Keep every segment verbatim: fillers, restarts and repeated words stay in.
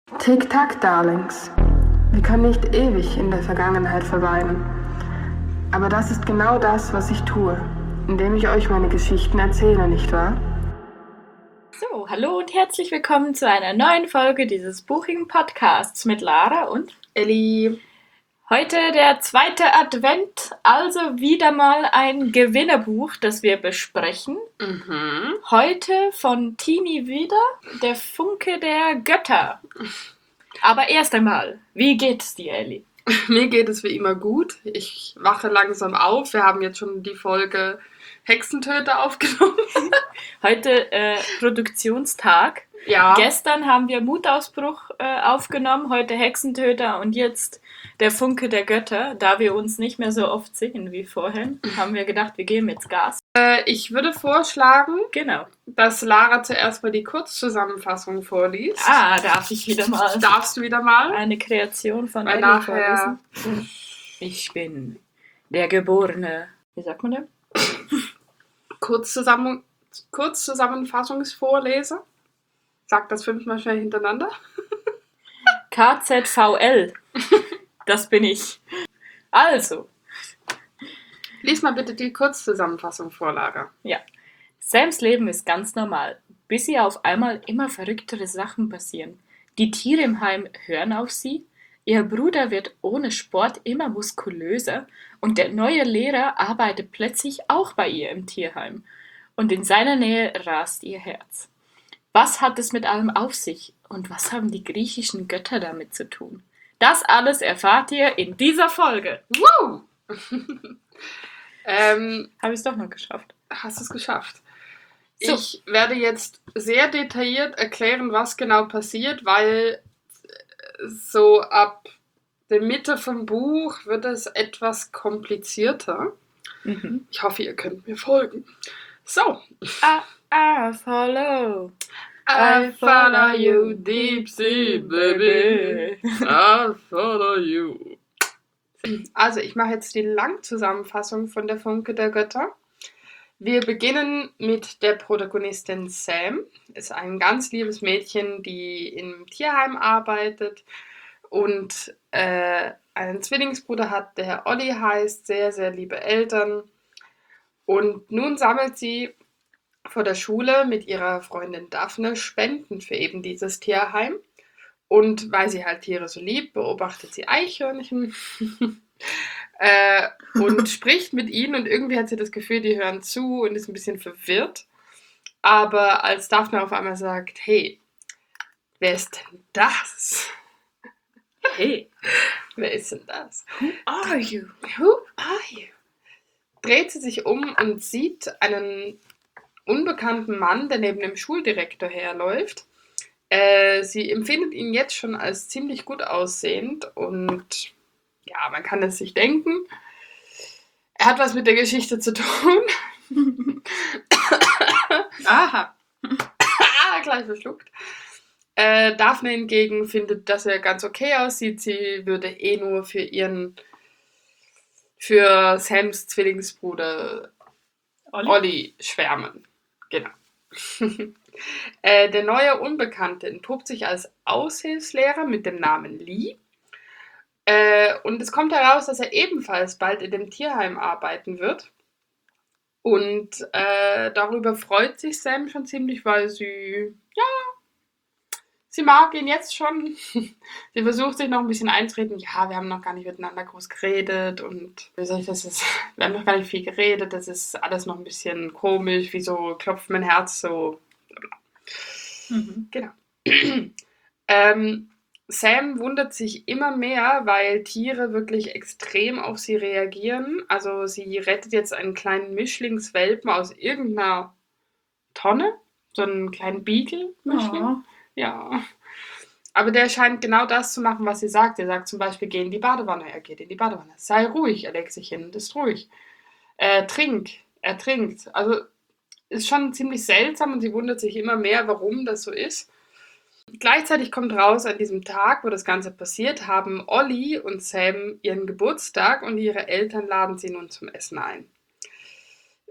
Tick-Tack, Darlings. Wir können nicht ewig in der Vergangenheit verweilen. Aber das ist genau das, was ich tue, indem ich euch meine Geschichten erzähle, nicht wahr? So, hallo und herzlich willkommen zu einer neuen Folge dieses buchigen Podcasts mit Lara und Elli. heute der zweite Advent, also wieder mal ein Gewinnerbuch, das wir besprechen. Mhm. Heute von Tini wieder, der Funke der Götter. Aber erst einmal, wie geht's dir, Elli? Mir geht es wie immer gut. Ich wache langsam auf. Wir haben jetzt schon die Folge Hexentöter aufgenommen. Heute äh, Produktionstag. Ja. Gestern haben wir Mutausbruch äh, aufgenommen, heute Hexentöter und jetzt der Funke der Götter. Da wir uns nicht mehr so oft sehen wie vorhin, haben wir gedacht, wir geben jetzt Gas. Äh, ich würde vorschlagen, Genau. dass Lara zuerst mal die Kurzzusammenfassung vorliest. Ah, darf ich wieder mal Darfst du wieder mal? eine Kreation von Weil Elli nachher... vorlesen? Ich bin der geborene, wie sagt man denn? Kurzzusammen... Kurzzusammenfassungsvorleser. Sag das fünfmal schnell hintereinander. K Z V L. Das bin ich. Also. Lies mal bitte die Kurzzusammenfassung vor, Lara. Ja. Sams Leben ist ganz normal, bis ihr auf einmal immer verrücktere Sachen passieren. Die Tiere im Heim hören auf sie, ihr Bruder wird ohne Sport immer muskulöser und der neue Lehrer arbeitet plötzlich auch bei ihr im Tierheim. Und in seiner Nähe rast ihr Herz. Was hat es mit allem auf sich und was haben die griechischen Götter damit zu tun? Das alles erfahrt ihr in dieser Folge. Woo! ähm, Habe ich es doch noch geschafft. Hast du es geschafft? So. Ich werde jetzt sehr detailliert erklären, was genau passiert, weil so ab der Mitte vom Buch wird es etwas komplizierter. Mhm. Ich hoffe, ihr könnt mir folgen. So. I, I follow. I follow you, deep sea, baby. I follow you. Also, ich mache jetzt die Langzusammenfassung von der Funke der Götter. Wir beginnen mit der Protagonistin Sam. Ist ein ganz liebes Mädchen, die im Tierheim arbeitet und äh, einen Zwillingsbruder hat, der Olli heißt, sehr, sehr liebe Eltern. Und nun sammelt sie vor der Schule mit ihrer Freundin Daphne Spenden für eben dieses Tierheim. Und weil sie halt Tiere so liebt, beobachtet sie Eichhörnchen äh, und spricht mit ihnen. Und irgendwie hat sie das Gefühl, die hören zu und ist ein bisschen verwirrt. Aber als Daphne auf einmal sagt, hey, wer ist denn das? Hey, wer ist denn das? Who are you? Who are you? Dreht sie sich um und sieht einen unbekannten Mann, der neben dem Schuldirektor herläuft. Äh, sie empfindet ihn jetzt schon als ziemlich gut aussehend und ja, man kann es sich denken. Er hat was mit der Geschichte zu tun. Aha. ah, gleich verschluckt. Äh, Daphne hingegen findet, dass er ganz okay aussieht. Sie würde eh nur für ihren, für Sams Zwillingsbruder Olli, Olli schwärmen. Genau. äh, der neue Unbekannte entpuppt sich als Aushilfslehrer mit dem Namen Lee. Äh, und es kommt heraus, dass er ebenfalls bald in dem Tierheim arbeiten wird. Und äh, darüber freut sich Sam schon ziemlich, weil sie, ja, sie mag ihn jetzt schon. Sie versucht sich noch ein bisschen einzureden. Ja, wir haben noch gar nicht miteinander groß geredet und wie soll ich das jetzt? Wir haben noch gar nicht viel geredet. Das ist alles noch ein bisschen komisch. Wieso klopft mein Herz so? Mhm. Genau. ähm, Sam wundert sich immer mehr, weil Tiere wirklich extrem auf sie reagieren. Also sie rettet jetzt einen kleinen Mischlingswelpen aus irgendeiner Tonne. So einen kleinen Beagle-Mischling. Oh. Ja. Aber der scheint genau das zu machen, was sie sagt. Er sagt zum Beispiel, geh in die Badewanne. Er geht in die Badewanne. Sei ruhig. Er legt sich hin und ist ruhig. Äh, trink. Er trinkt. Also ist schon ziemlich seltsam und sie wundert sich immer mehr, warum das so ist. Gleichzeitig kommt raus, an diesem Tag, wo das Ganze passiert, haben Olli und Sam ihren Geburtstag und ihre Eltern laden sie nun zum Essen ein.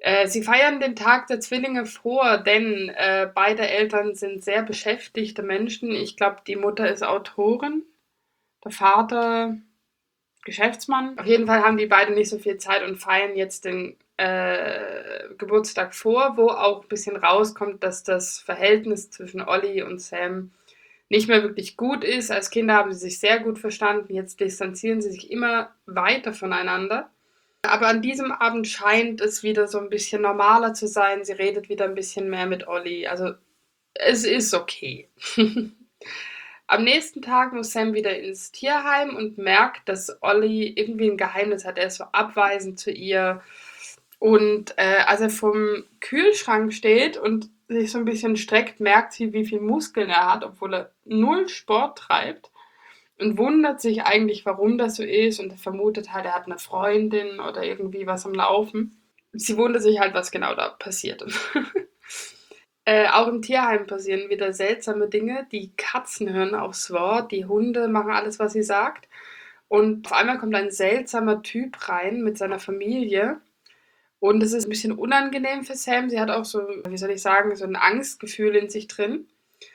Äh, sie feiern den Tag der Zwillinge vor, denn äh, beide Eltern sind sehr beschäftigte Menschen. Ich glaube, die Mutter ist Autorin, der Vater Geschäftsmann. Auf jeden Fall haben die beiden nicht so viel Zeit und feiern jetzt den äh, Geburtstag vor, wo auch ein bisschen rauskommt, dass das Verhältnis zwischen Ollie und Sam nicht mehr wirklich gut ist. Als Kinder haben sie sich sehr gut verstanden, jetzt distanzieren sie sich immer weiter voneinander. Aber an diesem Abend scheint es wieder so ein bisschen normaler zu sein. Sie redet wieder ein bisschen mehr mit Ollie. Also es ist okay. Am nächsten Tag muss Sam wieder ins Tierheim und merkt, dass Ollie irgendwie ein Geheimnis hat. Er ist so abweisend zu ihr. Und äh, als er vom Kühlschrank steht und sich so ein bisschen streckt, merkt sie, wie viel Muskeln er hat, obwohl er null Sport treibt. Und wundert sich eigentlich, warum das so ist. Und er vermutet halt, er hat eine Freundin oder irgendwie was am Laufen. Sie wundert sich halt, was genau da passiert. Äh, auch im Tierheim passieren wieder seltsame Dinge. Die Katzen hören aufs Wort, die Hunde machen alles, was sie sagt. Und auf einmal kommt ein seltsamer Typ rein mit seiner Familie. Und es ist ein bisschen unangenehm für Sam. Sie hat auch so, wie soll ich sagen, so ein Angstgefühl in sich drin.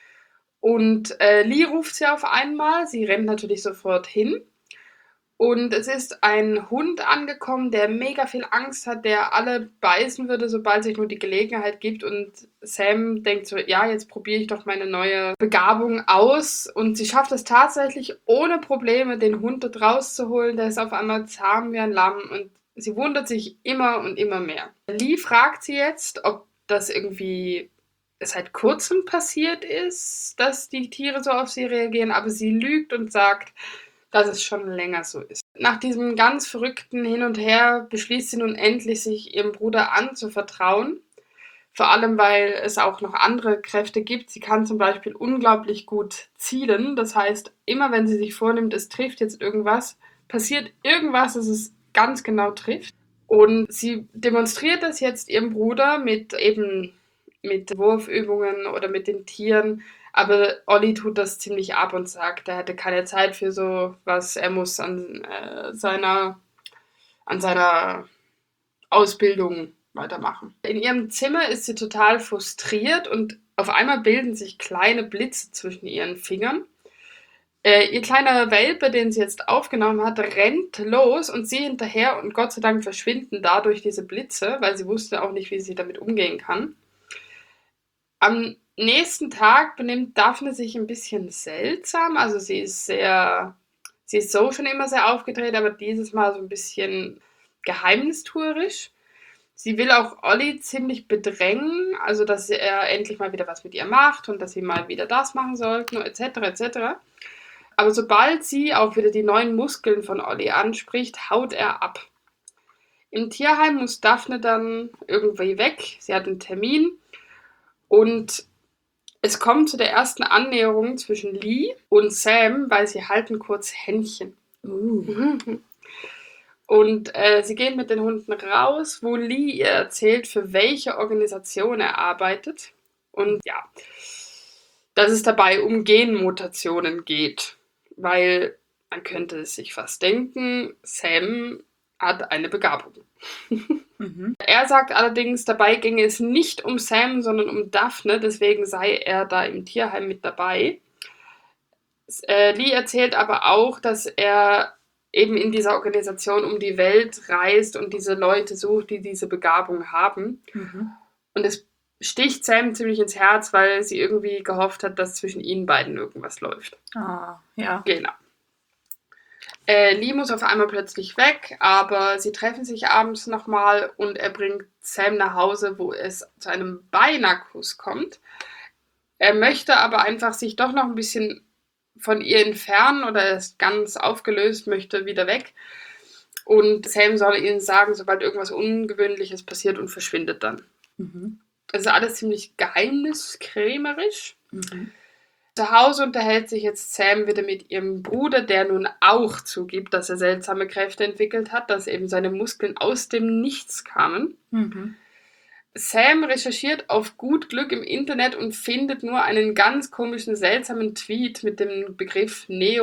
Und äh, Lee ruft sie auf einmal. Sie rennt natürlich sofort hin. Und es ist ein Hund angekommen, der mega viel Angst hat, der alle beißen würde, sobald sich nur die Gelegenheit gibt. Und Sam denkt so, ja, jetzt probiere ich doch meine neue Begabung aus. Und sie schafft es tatsächlich ohne Probleme, den Hund dort rauszuholen. Der ist auf einmal zahm wie ein Lamm und sie wundert sich immer und immer mehr. Lee fragt sie jetzt, ob das irgendwie seit kurzem passiert ist, dass die Tiere so auf sie reagieren. Aber sie lügt und sagt, dass es schon länger so ist. Nach diesem ganz verrückten Hin und Her beschließt sie nun endlich, sich ihrem Bruder anzuvertrauen. Vor allem, weil es auch noch andere Kräfte gibt. Sie kann zum Beispiel unglaublich gut zielen. Das heißt, immer wenn sie sich vornimmt, es trifft jetzt irgendwas, passiert irgendwas, dass es ganz genau trifft. Und sie demonstriert das jetzt ihrem Bruder mit eben mit Wurfübungen oder mit den Tieren. Aber Ollie tut das ziemlich ab und sagt, er hätte keine Zeit für so was. Er muss an, äh, seiner, an seiner Ausbildung weitermachen. In ihrem Zimmer ist sie total frustriert und auf einmal bilden sich kleine Blitze zwischen ihren Fingern. Äh, ihr kleiner Welpe, den sie jetzt aufgenommen hat, rennt los und sie hinterher und Gott sei Dank verschwinden dadurch diese Blitze, weil sie wusste auch nicht, wie sie damit umgehen kann. Am nächsten Tag benimmt Daphne sich ein bisschen seltsam. Also sie ist sehr, sie ist so schon immer sehr aufgedreht, aber dieses Mal so ein bisschen geheimnistuerisch. Sie will auch Ollie ziemlich bedrängen, also dass er endlich mal wieder was mit ihr macht und dass sie mal wieder das machen sollten, et cetera et cetera. Aber sobald sie auch wieder die neuen Muskeln von Ollie anspricht, haut er ab. Im Tierheim muss Daphne dann irgendwie weg. Sie hat einen Termin und es kommt zu der ersten Annäherung zwischen Lee und Sam, weil sie halten kurz Händchen. Uh. Und äh, sie gehen mit den Hunden raus, wo Lee ihr erzählt, für welche Organisation er arbeitet. Und ja, dass es dabei um Genmutationen geht. Weil man könnte es sich fast denken, Sam hat eine Begabung. Mhm. Er sagt allerdings, dabei ginge es nicht um Sam, sondern um Daphne, deswegen sei er da im Tierheim mit dabei. Äh, Lee erzählt aber auch, dass er eben in dieser Organisation um die Welt reist und diese Leute sucht, die diese Begabung haben. Mhm. Und es sticht Sam ziemlich ins Herz, weil sie irgendwie gehofft hat, dass zwischen ihnen beiden irgendwas läuft. Ah, ja. Genau. Äh, Lee muss auf einmal plötzlich weg, aber sie treffen sich abends nochmal und er bringt Sam nach Hause, wo es zu einem Beinakuss kommt. Er möchte aber einfach sich doch noch ein bisschen von ihr entfernen oder er ist ganz aufgelöst, möchte wieder weg. Und Sam soll ihnen sagen, sobald irgendwas Ungewöhnliches passiert und verschwindet dann. Mhm. Es ist alles ziemlich geheimniskrämerisch. Mhm. Zu Hause unterhält sich jetzt Sam wieder mit ihrem Bruder, der nun auch zugibt, dass er seltsame Kräfte entwickelt hat, dass eben seine Muskeln aus dem Nichts kamen. Mhm. Sam recherchiert auf gut Glück im Internet und findet nur einen ganz komischen, seltsamen Tweet mit dem Begriff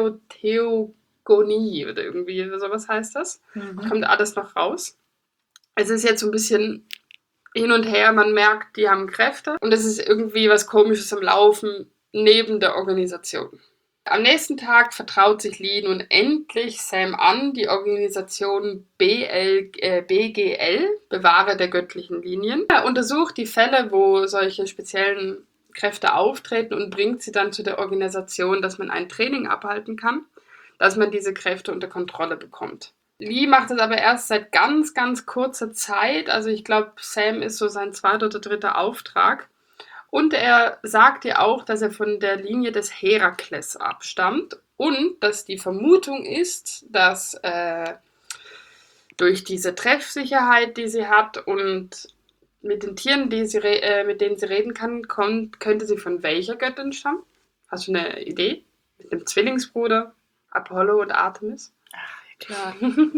Neotheogonie oder irgendwie sowas heißt das. Mhm. Kommt alles noch raus. Es ist jetzt so ein bisschen hin und her, man merkt, die haben Kräfte und es ist irgendwie was Komisches am Laufen neben der Organisation. Am nächsten Tag vertraut sich Lee nun endlich Sam an, die Organisation B L, äh, B G L, Bewahrer der göttlichen Linien. Er untersucht die Fälle, wo solche speziellen Kräfte auftreten und bringt sie dann zu der Organisation, dass man ein Training abhalten kann, dass man diese Kräfte unter Kontrolle bekommt. Lee macht das aber erst seit ganz, ganz kurzer Zeit. Also ich glaube, Sam ist so sein zweiter oder dritter Auftrag. Und er sagt ja auch, dass er von der Linie des Herakles abstammt und dass die Vermutung ist, dass äh, durch diese Treffsicherheit, die sie hat und mit den Tieren, die sie, äh, mit denen sie reden kann, kommt, könnte sie von welcher Göttin stammen? Hast du eine Idee? Mit dem Zwillingsbruder Apollo und Artemis? Klar.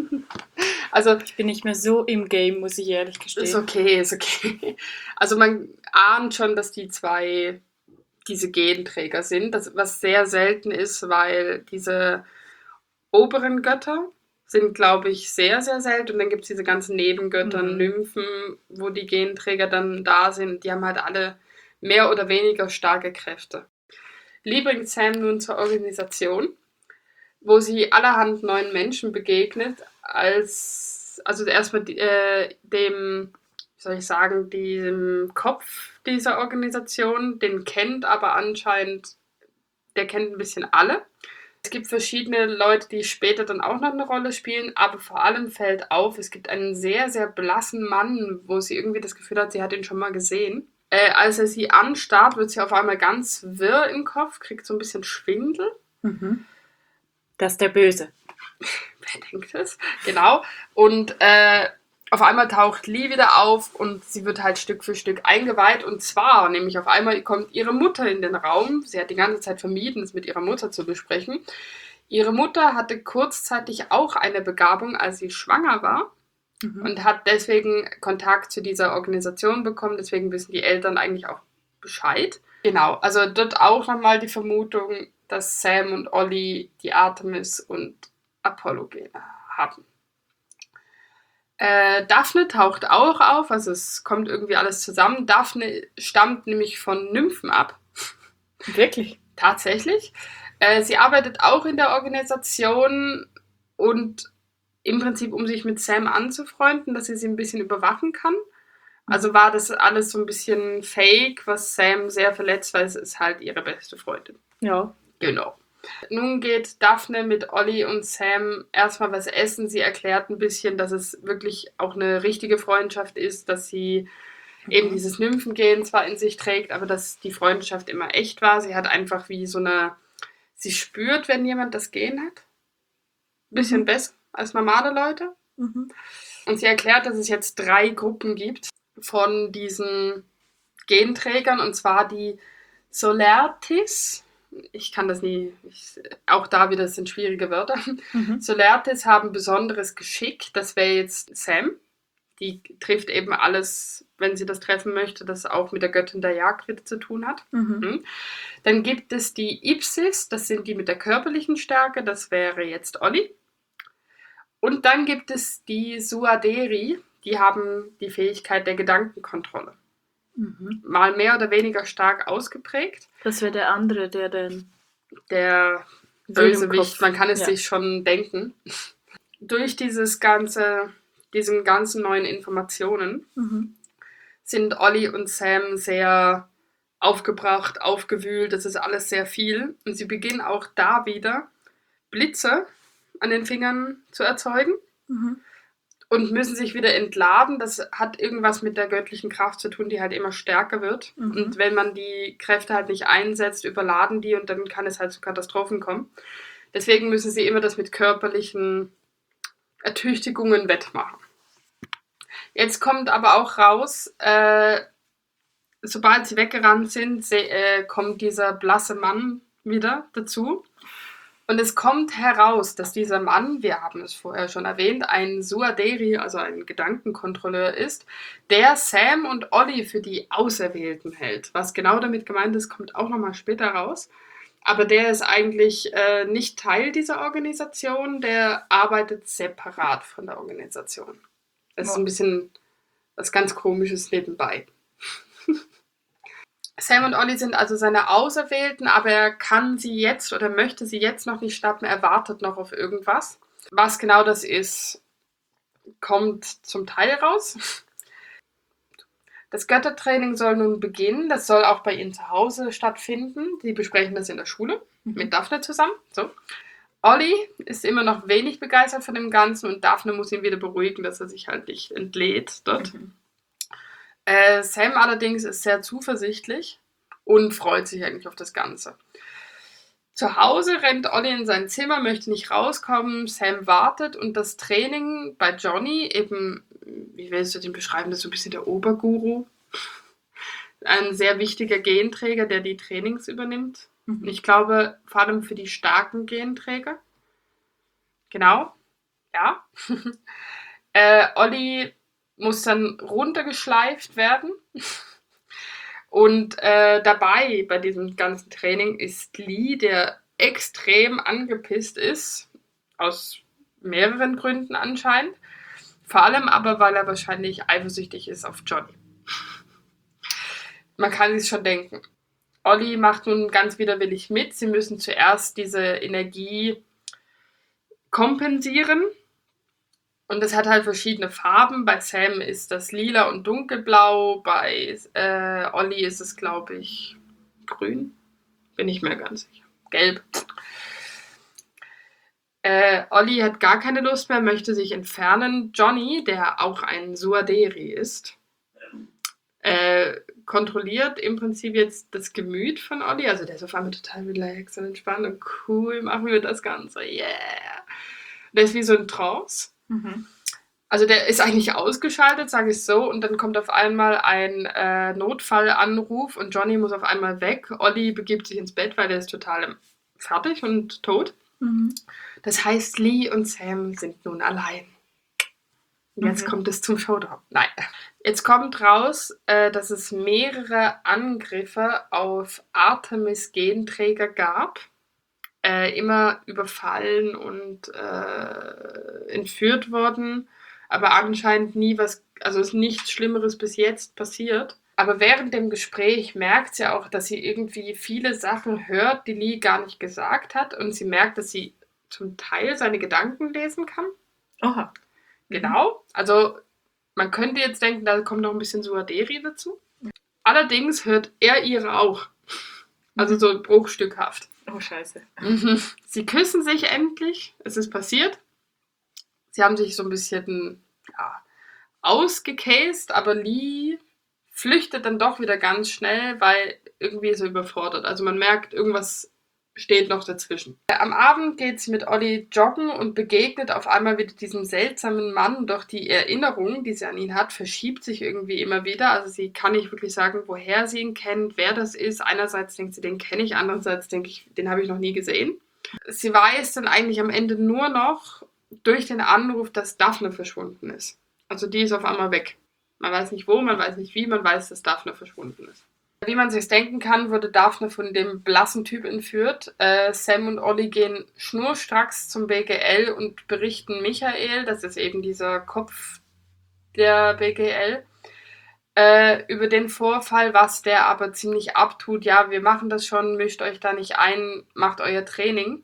Also, Ich bin nicht mehr so im Game, muss ich ehrlich gestehen. ist okay, ist okay. Also man ahnt schon, dass die zwei diese Genträger sind, das, was sehr selten ist, weil diese oberen Götter sind, glaube ich, sehr, sehr selten. Und dann gibt es diese ganzen Nebengötter, Mhm. Nymphen, wo die Genträger dann da sind. Die haben halt alle mehr oder weniger starke Kräfte. Lee bringt Sam nun zur Organisation, wo sie allerhand neuen Menschen begegnet, als, also erstmal äh, dem, wie soll ich sagen, dem Kopf dieser Organisation, den kennt aber anscheinend, der kennt ein bisschen alle. Es gibt verschiedene Leute, die später dann auch noch eine Rolle spielen, aber vor allem fällt auf, es gibt einen sehr, sehr blassen Mann, wo sie irgendwie das Gefühl hat, sie hat ihn schon mal gesehen. Äh, als er sie anstarrt, wird sie auf einmal ganz wirr im Kopf, kriegt so ein bisschen Schwindel. Mhm. Das ist der Böse. Wer denkt das? Genau. Und äh, auf einmal taucht Lee wieder auf und sie wird halt Stück für Stück eingeweiht. Und zwar, nämlich auf einmal kommt ihre Mutter in den Raum. Sie hat die ganze Zeit vermieden, es mit ihrer Mutter zu besprechen. Ihre Mutter hatte kurzzeitig auch eine Begabung, als sie schwanger war. Mhm. Und hat deswegen Kontakt zu dieser Organisation bekommen. Deswegen wissen die Eltern eigentlich auch Bescheid. Genau, also dort auch nochmal die Vermutung, dass Sam und Ollie die Artemis und Apollo-Gene haben. Äh, Daphne taucht auch auf, also es kommt irgendwie alles zusammen. Daphne stammt nämlich von Nymphen ab. Wirklich? Tatsächlich. Äh, sie arbeitet auch in der Organisation und im Prinzip, um sich mit Sam anzufreunden, dass sie sie ein bisschen überwachen kann. Also war das alles so ein bisschen fake, was Sam sehr verletzt, weil es ist halt ihre beste Freundin. Ja. Genau. Nun geht Daphne mit Ollie und Sam erstmal was essen. Sie erklärt ein bisschen, dass es wirklich auch eine richtige Freundschaft ist, dass sie mhm. eben dieses Nymphengehen zwar in sich trägt, aber dass die Freundschaft immer echt war. Sie hat einfach wie so eine, sie spürt, wenn jemand das Gen hat. Ein bisschen mhm. besser als normale Leute. Mhm. Und sie erklärt, dass es jetzt drei Gruppen gibt von diesen Genträgern, und zwar die Solertis. Ich kann das nie, ich, auch da wieder, das sind schwierige Wörter. Mhm. Solertis haben besonderes Geschick, das wäre jetzt Sam. Die trifft eben alles, wenn sie das treffen möchte, das auch mit der Göttin der Jagd wieder zu tun hat. Mhm. Dann gibt es die Ipsis, das sind die mit der körperlichen Stärke, das wäre jetzt Ollie. Und dann gibt es die Suaderi, die haben die Fähigkeit der Gedankenkontrolle. Mhm. Mal mehr oder weniger stark ausgeprägt. Das wäre der andere, der dann... Der Bösewicht, man kann es ja. sich schon denken. Durch dieses ganze, diesen ganzen neuen Informationen mhm. sind Ollie und Sam sehr aufgebracht, aufgewühlt, das ist alles sehr viel. Und sie beginnen auch da wieder Blitze an den Fingern zu erzeugen. Mhm. Und müssen sich wieder entladen. Das hat irgendwas mit der göttlichen Kraft zu tun, die halt immer stärker wird. Mhm. Und wenn man die Kräfte halt nicht einsetzt, überladen die und dann kann es halt zu Katastrophen kommen. Deswegen müssen sie immer das mit körperlichen Ertüchtigungen wettmachen. Jetzt kommt aber auch raus, äh, sobald sie weggerannt sind, se- äh, kommt dieser blasse Mann wieder dazu. Und es kommt heraus, dass dieser Mann, wir haben es vorher schon erwähnt, ein Suaderi, also ein Gedankenkontrolleur ist, der Sam und Ollie für die Auserwählten hält. Was genau damit gemeint ist, kommt auch nochmal später raus. Aber der ist eigentlich äh, nicht Teil dieser Organisation, der arbeitet separat von der Organisation. Das ist ein bisschen Was ganz Komisches nebenbei. Sam und Ollie sind also seine Auserwählten, aber er kann sie jetzt oder möchte sie jetzt noch nicht schnappen. Er wartet noch auf irgendwas. Was genau das ist, kommt zum Teil raus. Das Göttertraining soll nun beginnen. Das soll auch bei ihnen zu Hause stattfinden. Sie besprechen das in der Schule mit Daphne zusammen. So. Ollie ist immer noch wenig begeistert von dem Ganzen und Daphne muss ihn wieder beruhigen, dass er sich halt nicht entlädt dort. Mhm. Äh, Sam allerdings ist sehr zuversichtlich und freut sich eigentlich auf das Ganze. Zu Hause rennt Ollie in sein Zimmer, möchte nicht rauskommen. Sam wartet und das Training bei Johnny, eben, wie willst du den beschreiben, das ist so ein bisschen der Oberguru. Ein sehr wichtiger Genträger, der die Trainings übernimmt. Mhm. Ich glaube, vor allem für die starken Genträger. Genau, ja. äh, Ollie muss dann runtergeschleift werden. Und äh, dabei bei diesem ganzen Training ist Lee, der extrem angepisst ist, aus mehreren Gründen anscheinend. Vor allem aber, weil er wahrscheinlich eifersüchtig ist auf Johnny. Man kann sich schon denken. Ollie macht nun ganz widerwillig mit. Sie müssen zuerst diese Energie kompensieren. Und es hat halt verschiedene Farben. Bei Sam ist das lila und dunkelblau. Bei äh, Ollie ist es, glaube ich, grün. Bin ich mir ganz sicher. Gelb. Äh, Ollie hat gar keine Lust mehr, möchte sich entfernen. Johnny, der auch ein Suaderi ist, äh, kontrolliert im Prinzip jetzt das Gemüt von Ollie. Also der ist auf einmal total relaxed und entspannt und cool, machen wir das Ganze. Yeah! Der ist wie so ein Trance. Mhm. Also der ist eigentlich ausgeschaltet, sage ich so, und dann kommt auf einmal ein äh, Notfallanruf und Johnny muss auf einmal weg. Ollie begibt sich ins Bett, weil der ist total fertig und tot. Mhm. Das heißt, Lee und Sam sind nun allein. Jetzt mhm. kommt es zum Showdown. Nein. Jetzt kommt raus, äh, dass es mehrere Angriffe auf Artemis-Genträger gab. Äh, immer überfallen und äh, entführt worden, aber anscheinend nie was, also ist nichts Schlimmeres bis jetzt passiert. Aber während dem Gespräch merkt sie auch, dass sie irgendwie viele Sachen hört, die Lee gar nicht gesagt hat, und sie merkt, dass sie zum Teil seine Gedanken lesen kann. Oha. Genau, also man könnte jetzt denken, da kommt noch ein bisschen Suaderi dazu. Allerdings hört er ihre auch. Also so bruchstückhaft. Oh, scheiße. Mhm. Sie küssen sich endlich. Es ist passiert. Sie haben sich so ein bisschen ja, ausgekäst, aber Lee flüchtet dann doch wieder ganz schnell, weil irgendwie so überfordert. Also man merkt, irgendwas steht noch dazwischen. Am Abend geht sie mit Ollie joggen und begegnet auf einmal wieder diesem seltsamen Mann, doch die Erinnerung, die sie an ihn hat, verschiebt sich irgendwie immer wieder. Also sie kann nicht wirklich sagen, woher sie ihn kennt, wer das ist. Einerseits denkt sie, den kenne ich, andererseits denke ich, den habe ich noch nie gesehen. Sie weiß dann eigentlich am Ende nur noch durch den Anruf, dass Daphne verschwunden ist. Also die ist auf einmal weg. Man weiß nicht wo, man weiß nicht wie, man weiß, dass Daphne verschwunden ist. Wie man sich denken kann, wurde Daphne von dem blassen Typ entführt. Äh, Sam und Ollie gehen schnurstracks zum B G L und berichten Michael, das ist eben dieser Kopf der B G L, äh, über den Vorfall, was der aber ziemlich abtut. Ja, wir machen das schon, mischt euch da nicht ein, macht euer Training.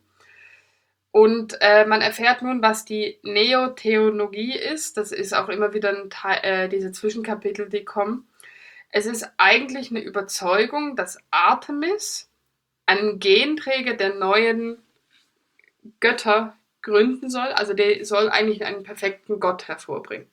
Und äh, man erfährt nun, was die Neotheologie ist. Das ist auch immer wieder ein Teil, äh, diese Zwischenkapitel, die kommen. Es ist eigentlich eine Überzeugung, dass Artemis einen Genträger der neuen Götter gründen soll. Also der soll eigentlich einen perfekten Gott hervorbringen.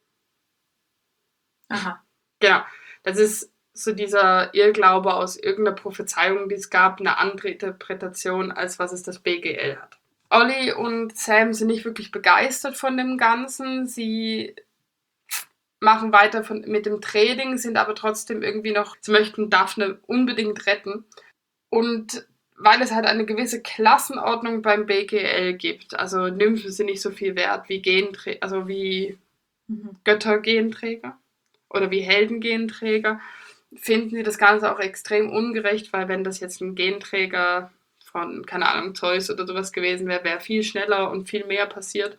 Aha. Genau. Das ist so dieser Irrglaube aus irgendeiner Prophezeiung, die es gab, eine andere Interpretation, als was es das B G L hat. Ollie und Sam sind nicht wirklich begeistert von dem Ganzen. Sie machen weiter von, mit dem Training, sind aber trotzdem irgendwie noch, sie möchten Daphne unbedingt retten. Und weil es halt eine gewisse Klassenordnung beim B G L gibt, also Nymphen sind nicht so viel wert wie Genträ- also wie mhm. Göttergenträger oder wie Heldengenträger, finden sie das Ganze auch extrem ungerecht, weil wenn das jetzt ein Genträger von, keine Ahnung, Zeus oder sowas gewesen wäre, wäre viel schneller und viel mehr passiert.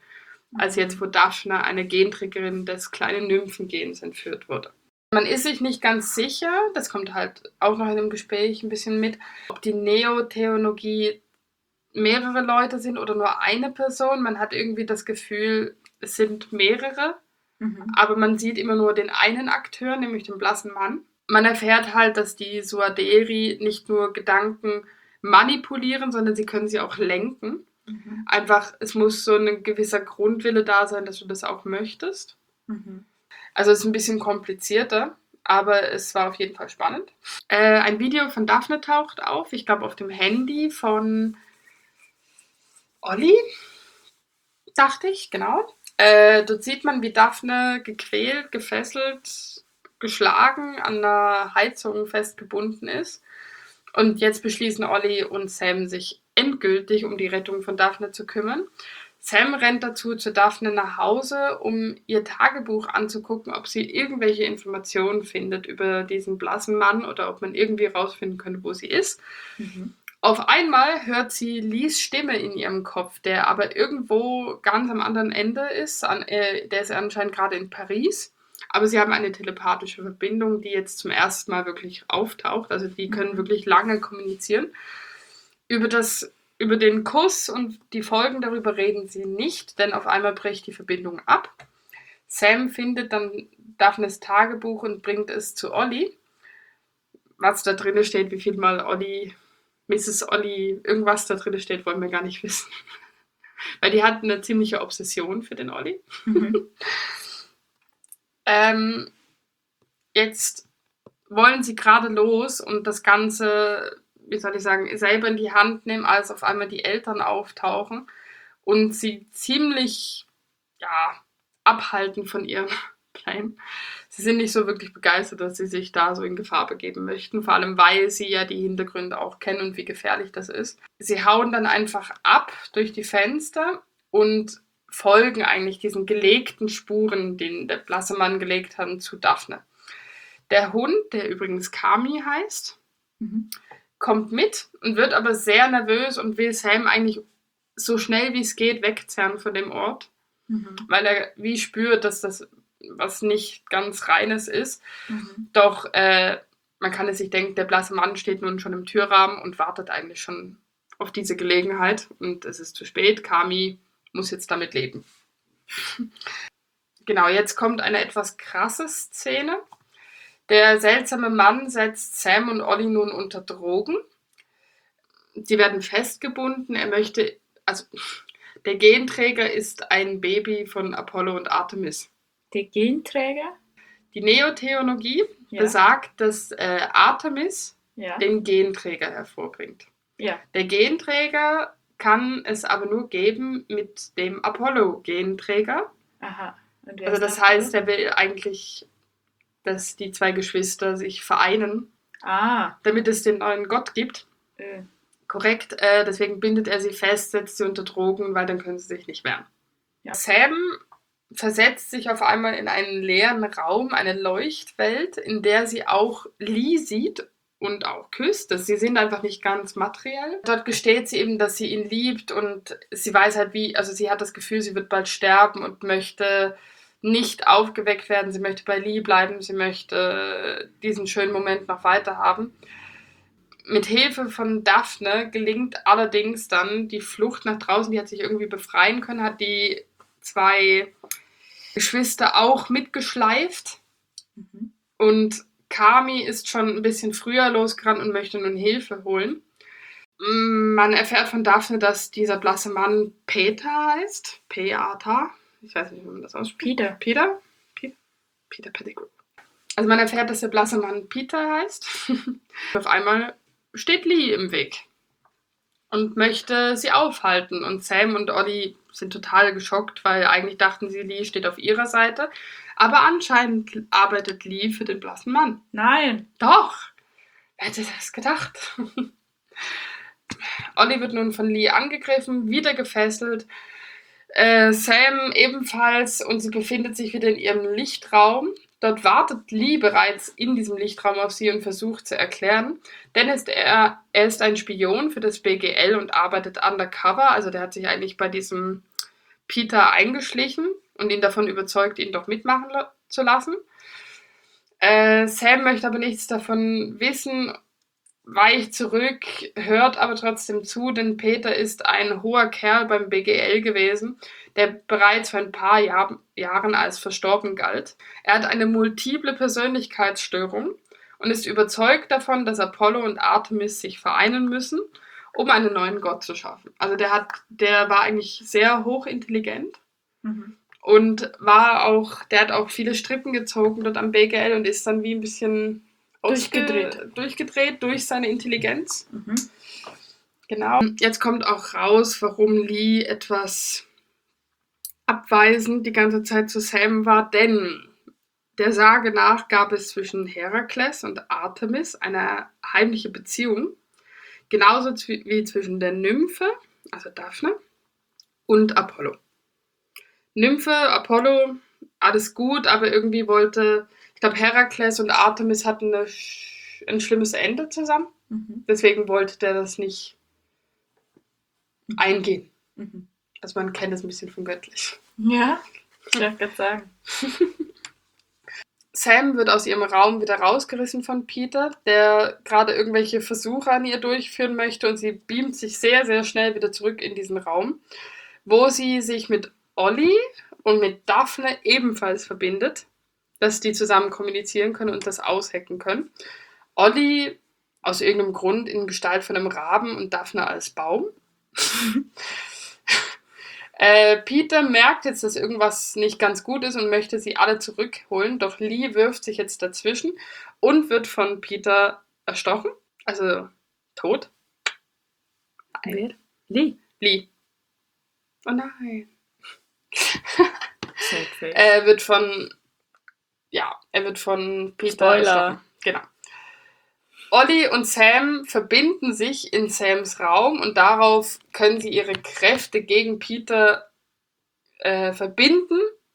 als jetzt, wo Daphne, eine Genträgerin des kleinen Nymphengens, entführt wurde. Man ist sich nicht ganz sicher, das kommt halt auch noch in dem Gespräch ein bisschen mit, ob die Neotheologie mehrere Leute sind oder nur eine Person. Man hat irgendwie das Gefühl, es sind mehrere, mhm. aber man sieht immer nur den einen Akteur, nämlich den blassen Mann. Man erfährt halt, dass die Suaderi nicht nur Gedanken manipulieren, sondern sie können sie auch lenken. Mhm. Einfach, es muss so ein gewisser Grundwille da sein, dass du das auch möchtest. Mhm. Also es ist ein bisschen komplizierter, aber es war auf jeden Fall spannend. Äh, ein Video von Daphne taucht auf, ich glaube auf dem Handy von Olli, dachte ich, genau. Äh, dort sieht man, wie Daphne gequält, gefesselt, geschlagen an der Heizung festgebunden ist. Und jetzt beschließen Olli und Sam, sich endgültig um die Rettung von Daphne zu kümmern. Sam rennt dazu zu Daphne nach Hause, um ihr Tagebuch anzugucken, ob sie irgendwelche Informationen findet über diesen blassen Mann oder ob man irgendwie rausfinden könnte, wo sie ist. Mhm. Auf einmal hört sie Lees Stimme in ihrem Kopf, der aber irgendwo ganz am anderen Ende ist. An, äh, der ist anscheinend gerade in Paris. Aber sie haben eine telepathische Verbindung, die jetzt zum ersten Mal wirklich auftaucht. Also die können wirklich lange kommunizieren. Über, das, über den Kuss und die Folgen darüber reden sie nicht, denn auf einmal bricht die Verbindung ab. Sam findet dann Daphnes Tagebuch und bringt es zu Olli. Was da drin steht, wie viel Mal Olli, Misses Olli, irgendwas da drin steht, wollen wir gar nicht wissen. Weil die hat eine ziemliche Obsession für den Olli. Mhm. ähm, jetzt wollen sie gerade los und das Ganze, wie soll ich sagen, selber in die Hand nehmen, als auf einmal die Eltern auftauchen und sie ziemlich, ja, abhalten von ihrem Plan. Sie sind nicht so wirklich begeistert, dass sie sich da so in Gefahr begeben möchten, vor allem weil sie ja die Hintergründe auch kennen und wie gefährlich das ist. Sie hauen dann einfach ab durch die Fenster und folgen eigentlich diesen gelegten Spuren, den der blasse Mann gelegt hat, zu Daphne. Der Hund, der übrigens Kami heißt, mhm. kommt mit und wird aber sehr nervös und will Sam eigentlich so schnell wie es geht wegzerren von dem Ort, mhm. weil er wie spürt, dass das was nicht ganz Reines ist. Mhm. Doch äh, man kann es sich denken, der blasse Mann steht nun schon im Türrahmen und wartet eigentlich schon auf diese Gelegenheit und es ist zu spät. Kami muss jetzt damit leben. Genau, jetzt kommt eine etwas krasse Szene. Der seltsame Mann setzt Sam und Olli nun unter Drogen. Sie werden festgebunden. Er möchte, also der Genträger ist ein Baby von Apollo und Artemis. Der Genträger? Die Neotheologie ja. besagt, dass äh, Artemis ja. den Genträger hervorbringt. Ja. Der Genträger kann es aber nur geben mit dem Apollo-Genträger. Aha. Und also das heißt, er will eigentlich, dass die zwei Geschwister sich vereinen, ah. damit es den neuen Gott gibt. Äh. Korrekt, äh, deswegen bindet er sie fest, setzt sie unter Drogen, weil dann können sie sich nicht wehren. Ja. Sam versetzt sich auf einmal in einen leeren Raum, eine Leuchtwelt, in der sie auch Lee sieht und auch küsst. Sie sind einfach nicht ganz materiell. Dort gesteht sie eben, dass sie ihn liebt und sie weiß halt wie, also sie hat das Gefühl, sie wird bald sterben und möchte nicht aufgeweckt werden. Sie möchte bei Lee bleiben, sie möchte diesen schönen Moment noch weiter haben. Mit Hilfe von Daphne gelingt allerdings dann die Flucht nach draußen. Die hat sich irgendwie befreien können, hat die zwei Geschwister auch mitgeschleift. Mhm. Und Kami ist schon ein bisschen früher losgerannt und möchte nun Hilfe holen. Man erfährt von Daphne, dass dieser blasse Mann Peter heißt. P-A-T-A. Ich weiß nicht, wie man das ausspricht. Peter. Peter? Peter, Peter Pettigrew. Also man erfährt, dass der blasse Mann Peter heißt. Auf einmal steht Lee im Weg und möchte sie aufhalten. Und Sam und Olli sind total geschockt, weil eigentlich dachten sie, Lee steht auf ihrer Seite. Aber anscheinend arbeitet Lee für den blassen Mann. Nein. Doch. Wer hätte das gedacht? Olli wird nun von Lee angegriffen, wieder gefesselt. Äh, Sam ebenfalls und sie befindet sich wieder in ihrem Lichtraum. Dort wartet Lee bereits in diesem Lichtraum auf sie und versucht zu erklären. Denn ist er, er ist ein Spion für das B G L und arbeitet undercover. Also der hat sich eigentlich bei diesem Peter eingeschlichen und ihn davon überzeugt, ihn doch mitmachen la- zu lassen. Äh, Sam möchte aber nichts davon wissen, weicht zurück, hört aber trotzdem zu, denn Peter ist ein hoher Kerl beim B G L gewesen, der bereits vor ein paar Jahr, Jahren als verstorben galt. Er hat eine multiple Persönlichkeitsstörung und ist überzeugt davon, dass Apollo und Artemis sich vereinen müssen, um einen neuen Gott zu schaffen. Also der hat, der war eigentlich sehr hochintelligent Mhm. und war auch, der hat auch viele Strippen gezogen dort am B G L und ist dann wie ein bisschen Durchgedreht. ausge- durchgedreht durch seine Intelligenz. Mhm. Genau. Jetzt kommt auch raus, warum Lee etwas abweisend die ganze Zeit zu Sam war, denn der Sage nach gab es zwischen Herakles und Artemis eine heimliche Beziehung, genauso zwi- wie zwischen der Nymphe, also Daphne, und Apollo. Nymphe, Apollo, alles gut, aber irgendwie wollte, ich glaube, Herakles und Artemis hatten eine, sch- ein schlimmes Ende zusammen. Mhm. Deswegen wollte der das nicht Mhm. eingehen. Mhm. Also man kennt es ein bisschen von göttlich. Ja, ich darf gerade sagen. Sam wird aus ihrem Raum wieder rausgerissen von Peter, der gerade irgendwelche Versuche an ihr durchführen möchte und sie beamt sich sehr, sehr schnell wieder zurück in diesen Raum, wo sie sich mit Ollie und mit Daphne ebenfalls verbindet, dass die zusammen kommunizieren können und das aushacken können. Ollie aus irgendeinem Grund in Gestalt von einem Raben und Daphne als Baum. Äh, Peter merkt jetzt, dass irgendwas nicht ganz gut ist und möchte sie alle zurückholen, doch Lee wirft sich jetzt dazwischen und wird von Peter erstochen, also tot. Wer? Lee. Lee. Oh nein. Sadface. Er wird von, ja, er wird von Peter Spoiler. erstochen. Genau. Ollie und Sam verbinden sich in Sams Raum und darauf können sie ihre Kräfte gegen Peter äh, verbinden.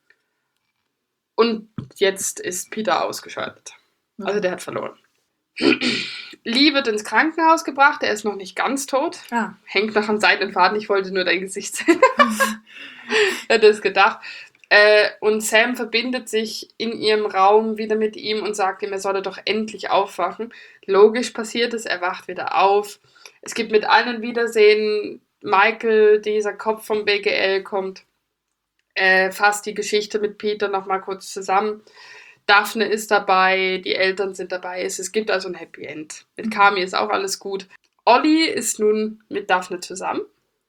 Und jetzt ist Peter ausgeschaltet. Also der hat verloren. Lee wird ins Krankenhaus gebracht, er ist noch nicht ganz tot. Ah. Hängt noch am seidenen Faden, ich wollte nur dein Gesicht sehen. Hätte es gedacht. Äh, und Sam verbindet sich in ihrem Raum wieder mit ihm und sagt ihm, er solle doch endlich aufwachen. Logisch passiert es, er wacht wieder auf. Es gibt mit allen Wiedersehen. Michael, dieser Kopf vom B G L, kommt, äh, fasst die Geschichte mit Peter nochmal kurz zusammen. Daphne ist dabei, die Eltern sind dabei. Es, es gibt also ein Happy End. Mit Kami ist auch alles gut. Ollie ist nun mit Daphne zusammen.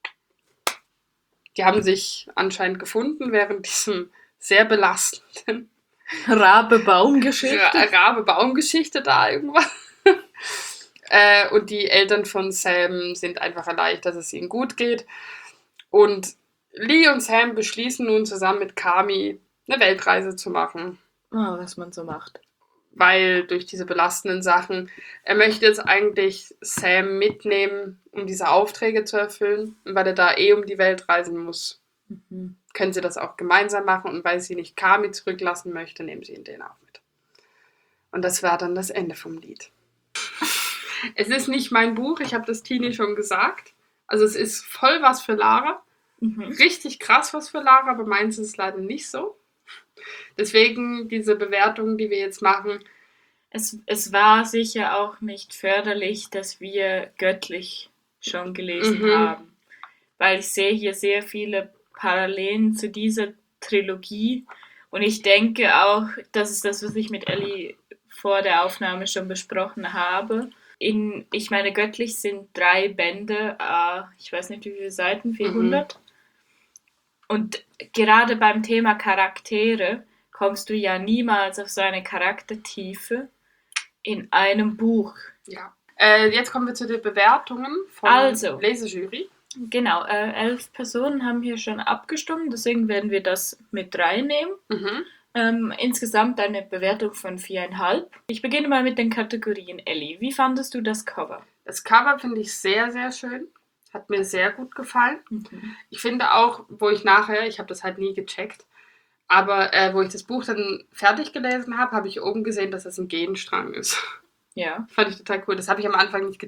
Die haben sich anscheinend gefunden während diesem sehr belastenden Rabe-Baum-Geschichte. Ra- Rabe-Baum-Geschichte da irgendwas. äh, und die Eltern von Sam sind einfach erleichtert, dass es ihnen gut geht. Und Lee und Sam beschließen nun zusammen mit Kami eine Weltreise zu machen. Oh, was man so macht. Weil durch diese belastenden Sachen, er möchte jetzt eigentlich Sam mitnehmen, um diese Aufträge zu erfüllen. Und weil er da eh um die Welt reisen muss, Mhm. können sie das auch gemeinsam machen. Und weil sie nicht Kami zurücklassen möchte, nehmen sie ihn den auch mit. Und das war dann das Ende vom Lied. Es ist nicht mein Buch, ich habe das Tini schon gesagt. Also es ist voll was für Lara. Mhm. Richtig krass was für Lara, aber meins ist es leider nicht so. Deswegen diese Bewertungen, die wir jetzt machen. Es, es war sicher auch nicht förderlich, dass wir göttlich schon gelesen Mhm. haben. Weil ich sehe hier sehr viele Parallelen zu dieser Trilogie. Und ich denke auch, das ist das, was ich mit Ellie vor der Aufnahme schon besprochen habe. In, ich meine, göttlich sind drei Bände, äh, ich weiß nicht wie viele Seiten, vierhundert. Und gerade beim Thema Charaktere kommst du ja niemals auf so eine Charaktertiefe in einem Buch. Ja. Äh, jetzt kommen wir zu den Bewertungen von Also. Lesejury. Genau, äh, elf Personen haben hier schon abgestimmt, deswegen werden wir das mit reinnehmen. Mhm. Ähm, insgesamt eine Bewertung von viereinhalb. Ich beginne mal mit den Kategorien. Ellie, wie fandest du das Cover? Das Cover finde ich sehr, sehr schön. Hat mir sehr gut gefallen. Mhm. Ich finde auch, wo ich nachher, ich habe das halt nie gecheckt, aber äh, wo ich das Buch dann fertig gelesen habe, habe ich oben gesehen, dass das ein Genstrang ist. Ja. Fand ich total cool. Das habe ich am Anfang nicht gecheckt.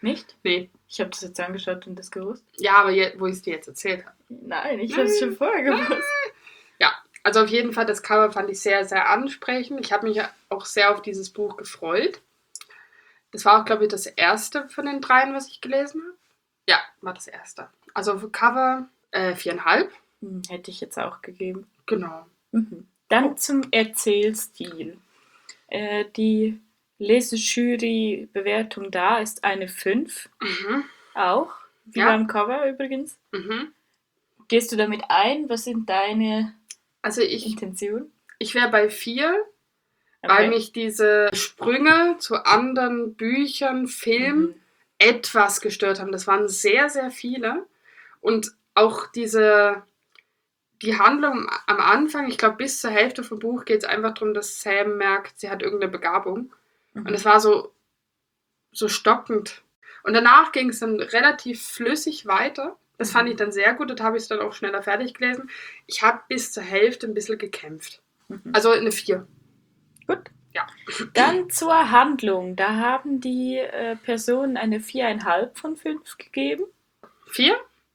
Nicht? Nee. Ich habe das jetzt angeschaut und das gewusst. Ja, aber je, wo ich es dir jetzt erzählt habe. Nein, ich habe es schon vorher gewusst. Ja, also auf jeden Fall, das Cover fand ich sehr, sehr ansprechend. Ich habe mich auch sehr auf dieses Buch gefreut. Das war auch, glaube ich, das erste von den dreien, was ich gelesen habe. Ja, war das erste. Also für Cover äh, viereinhalb. Hm, hätte ich jetzt auch gegeben. Genau. Mhm. Dann zum Erzählstil. Äh, die Lesejury-Bewertung da ist eine fünf. Mhm. Auch. Wie Ja. beim Cover übrigens. Mhm. Gehst du damit ein? Was sind deine Also ich, Intentionen? ich wäre bei vier, Okay. weil mich diese Sprünge zu anderen Büchern, Filmen Mhm. etwas gestört haben. Das waren sehr, sehr viele. Und auch diese, die Handlung am Anfang, ich glaube bis zur Hälfte vom Buch geht es einfach darum, dass Sam merkt, sie hat irgendeine Begabung. Mhm. Und es war so, so stockend. Und danach ging es dann relativ flüssig weiter. Das Mhm. fand ich dann sehr gut, das habe ich dann auch schneller fertig gelesen. Ich habe bis zur Hälfte ein bisschen gekämpft. Mhm. Also eine vier. Gut. Ja. Dann zur Handlung. Da haben die äh, Personen eine viereinhalb von fünf gegeben. Vier.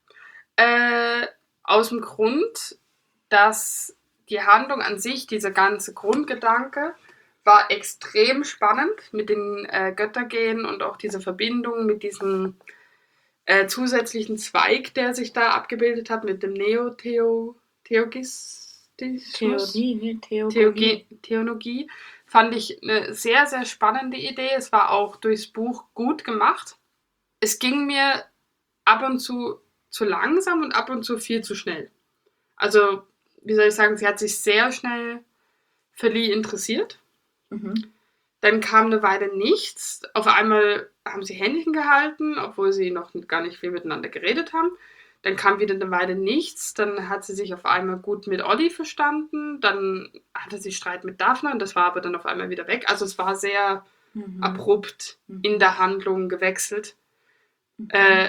Äh, aus dem Grund, dass die Handlung an sich, dieser ganze Grundgedanke, war extrem spannend mit den äh, Göttergehen und auch diese Verbindung mit diesem äh, zusätzlichen Zweig, der sich da abgebildet hat, mit dem Neo-Theogistismus. Theorie, ne? Theogonie. Theogie, Theologie. Fand ich eine sehr, sehr spannende Idee. Es war auch durchs Buch gut gemacht. Es ging mir ab und zu zu langsam und ab und zu viel zu schnell. Also, wie soll ich sagen, sie hat sich sehr schnell für Lee interessiert. Mhm. Dann kam eine Weile nichts. Auf einmal haben sie Händchen gehalten, obwohl sie noch gar nicht viel miteinander geredet haben. Dann kam wieder eine Weile nichts. Dann hat sie sich auf einmal gut mit Olli verstanden. Dann hatte sie Streit mit Daphne und das war aber dann auf einmal wieder weg. Also es war sehr Mhm. abrupt Mhm. in der Handlung gewechselt. Mhm. Äh,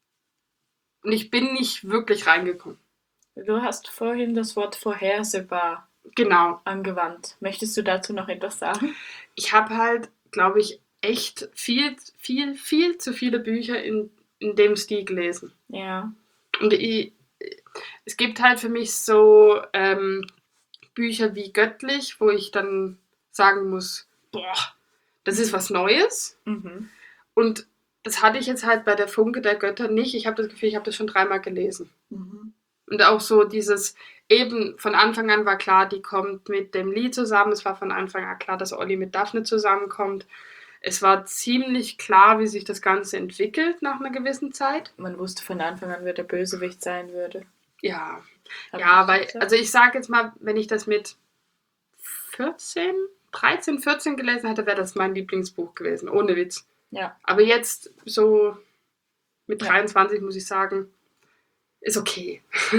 und ich bin nicht wirklich reingekommen. Du hast vorhin das Wort vorhersehbar Genau. angewandt. Möchtest du dazu noch etwas sagen? Ich habe halt, glaube ich, echt viel, viel, viel zu viele Bücher in, in dem Stil gelesen. Ja. Und ich, es gibt halt für mich so ähm, Bücher wie Göttlich, wo ich dann sagen muss, boah, das ist was Neues. Mhm. Und das hatte ich jetzt halt bei der Funke der Götter nicht. Ich habe das Gefühl, ich habe das schon dreimal gelesen. Mhm. Und auch so dieses, eben von Anfang an war klar, die kommt mit dem Lee zusammen. Es war von Anfang an klar, dass Olli mit Daphne zusammenkommt. Es war ziemlich klar, wie sich das Ganze entwickelt nach einer gewissen Zeit. Man wusste von Anfang an, wer der Bösewicht sein würde. Ja, Hab ja, ich weil, gesagt? also ich sage jetzt mal, wenn ich das mit vierzehn, dreizehn, vierzehn gelesen hätte, wäre das mein Lieblingsbuch gewesen, ohne Witz. Ja. Aber jetzt so mit Ja. dreiundzwanzig muss ich sagen, ist okay.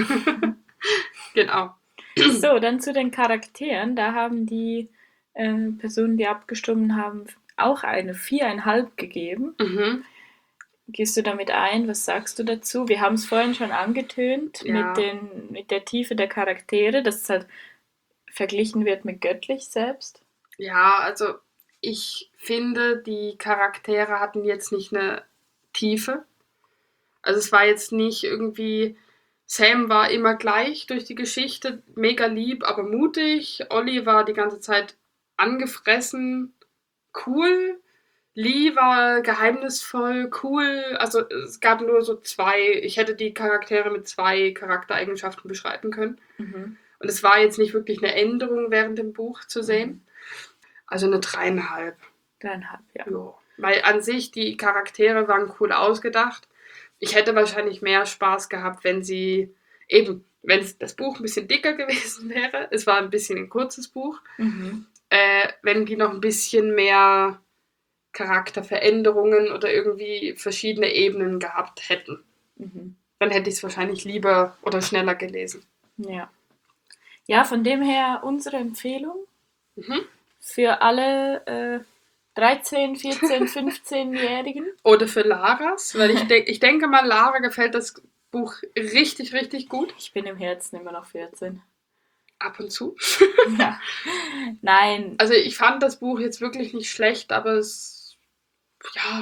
Genau. So, dann zu den Charakteren. Da haben die äh, Personen, die abgestimmt haben, auch eine viereinhalb gegeben. Mhm. Gehst du damit ein? Was sagst du dazu? Wir haben es vorhin schon angetönt Ja. mit, den, mit der Tiefe der Charaktere, dass es halt verglichen wird mit Göttlich selbst. Ja, also ich finde, die Charaktere hatten jetzt nicht eine Tiefe. Also es war jetzt nicht irgendwie, Sam war immer gleich durch die Geschichte, mega lieb, aber mutig. Olli war die ganze Zeit angefressen, cool. Lee war geheimnisvoll, cool. Also es gab nur so zwei, ich hätte die Charaktere mit zwei Charaktereigenschaften beschreiben können. Mhm. Und es war jetzt nicht wirklich eine Änderung während dem Buch zu sehen. Mhm. Also eine dreieinhalb. Dreieinhalb, ja. Ja. Weil an sich die Charaktere waren cool ausgedacht. Ich hätte wahrscheinlich mehr Spaß gehabt, wenn sie eben, wenn das Buch ein bisschen dicker gewesen wäre. Es war ein bisschen ein kurzes Buch. Mhm. Äh, wenn die noch ein bisschen mehr Charakterveränderungen oder irgendwie verschiedene Ebenen gehabt hätten. Mhm. Dann hätte ich es wahrscheinlich lieber oder schneller gelesen. Ja. Ja, von dem her unsere Empfehlung Mhm. für alle äh, dreizehn, vierzehn, fünfzehnjährigen. Oder für Laras, weil ich, de- ich denke mal, Lara gefällt das Buch richtig, richtig gut. Ich bin im Herzen immer noch vierzehn. Ab und zu. Ja. Nein. Also ich fand das Buch jetzt wirklich nicht schlecht, aber es, ja,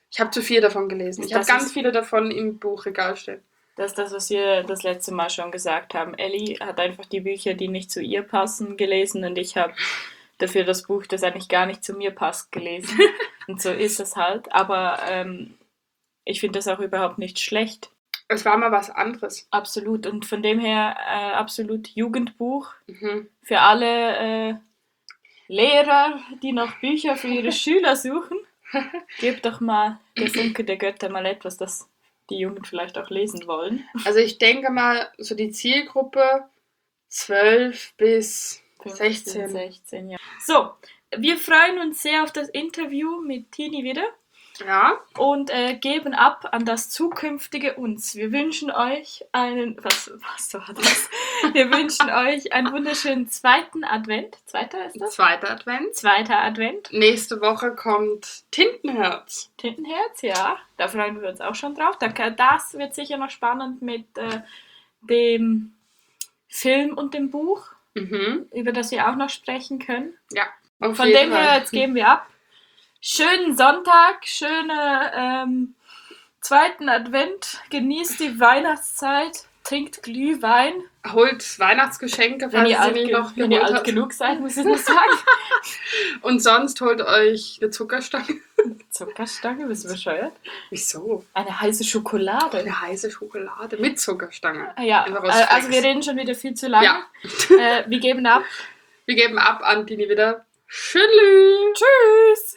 Ich habe zu viel davon gelesen. Ich habe Das ganz ist- viele davon im Buchregal stehen. Das ist das, was wir das letzte Mal schon gesagt haben. Ellie hat einfach die Bücher, die nicht zu ihr passen, gelesen und ich habe dafür das Buch, das eigentlich gar nicht zu mir passt, gelesen. Und so ist es halt. Aber ähm, ich finde das auch überhaupt nicht schlecht. Es war mal was anderes. Absolut. Und von dem her äh, absolut Jugendbuch Mhm. für alle äh, Lehrer, die noch Bücher für ihre Schüler suchen. Gebt doch mal der Funke der Götter mal etwas, das die Jungen vielleicht auch lesen wollen. Also ich denke mal, so die Zielgruppe zwölf bis sechzehn. sechzehn, ja. So, wir freuen uns sehr auf das Interview mit Tini wieder Ja, und äh, geben ab an das zukünftige uns. Wir wünschen euch einen, was, was war das? Wir wünschen euch einen wunderschönen zweiten Advent. Zweiter ist das? zweiter Advent. Zweiter Advent. Nächste Woche kommt Tintenherz. Tintenherz, ja. Da freuen wir uns auch schon drauf. Da- Das wird sicher noch spannend mit äh, dem Film und dem Buch, Mhm. über das wir auch noch sprechen können. Ja. auf Von jeden dem her, Fall. jetzt geben wir ab. Schönen Sonntag, schöne ähm, zweiten Advent, genießt die Weihnachtszeit, trinkt Glühwein, Holt Weihnachtsgeschenke, wenn falls ihr, ihr sie alt, nicht ge noch wenn ihr geholt alt habt. genug seid, muss ich nur sagen. Und sonst holt euch eine Zuckerstange. Zuckerstange, bist du bescheuert? Wieso? Eine heiße Schokolade. Eine heiße Schokolade mit Zuckerstange. Ah, ja, Einfach äh, aus also Flex. wir reden schon wieder viel zu lange. Ja. Äh, wir geben ab. Wir geben ab an Tini wieder. Tschüss. Tschüss!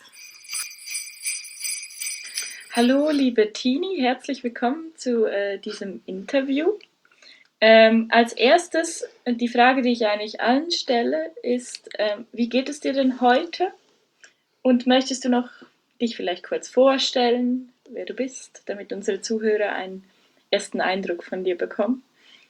Hallo, liebe Tini, herzlich willkommen zu äh, diesem Interview. Ähm, als erstes, äh, die Frage, die ich eigentlich allen stelle, ist, ähm, wie geht es dir denn heute? Und möchtest du noch dich vielleicht kurz vorstellen, wer du bist, damit unsere Zuhörer einen ersten Eindruck von dir bekommen?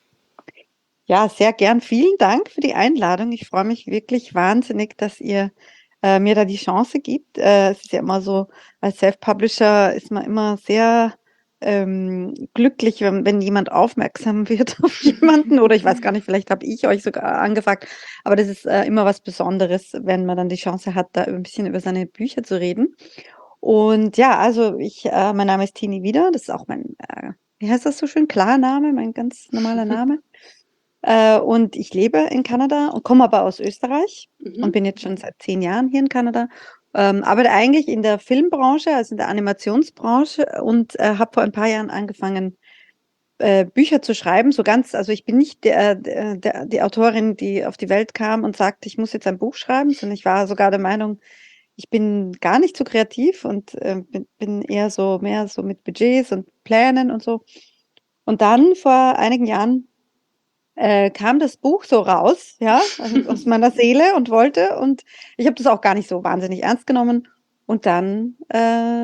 Ja, sehr gern. Vielen Dank für die Einladung. Ich freue mich wirklich wahnsinnig, dass ihr äh, mir da die Chance gibt. Äh, es ist ja immer so, als Self-Publisher ist man immer sehr ähm, glücklich, wenn, wenn jemand aufmerksam wird auf jemanden. Oder ich weiß gar nicht, vielleicht habe ich euch sogar angefragt. Aber das ist äh, immer was Besonderes, wenn man dann die Chance hat, da ein bisschen über seine Bücher zu reden. Und ja, also ich, äh, mein Name ist Tini Wieder. Das ist auch mein, äh, wie heißt das so schön, Klarname, mein ganz normaler Name. Äh, und ich lebe in Kanada und komme aber aus Österreich Mhm. und bin jetzt schon seit zehn Jahren hier in Kanada. Ähm, arbeite eigentlich in der Filmbranche, also in der Animationsbranche und äh, habe vor ein paar Jahren angefangen, äh, Bücher zu schreiben. So ganz, also ich bin nicht der, der, der, die Autorin, die auf die Welt kam und sagte, ich muss jetzt ein Buch schreiben, sondern ich war sogar der Meinung, ich bin gar nicht so kreativ und äh, bin, bin eher so mehr so mit Budgets und Plänen und so. Und dann vor einigen Jahren äh, kam das Buch so raus, ja, also aus meiner Seele und wollte. Und ich habe das auch gar nicht so wahnsinnig ernst genommen. Und dann äh,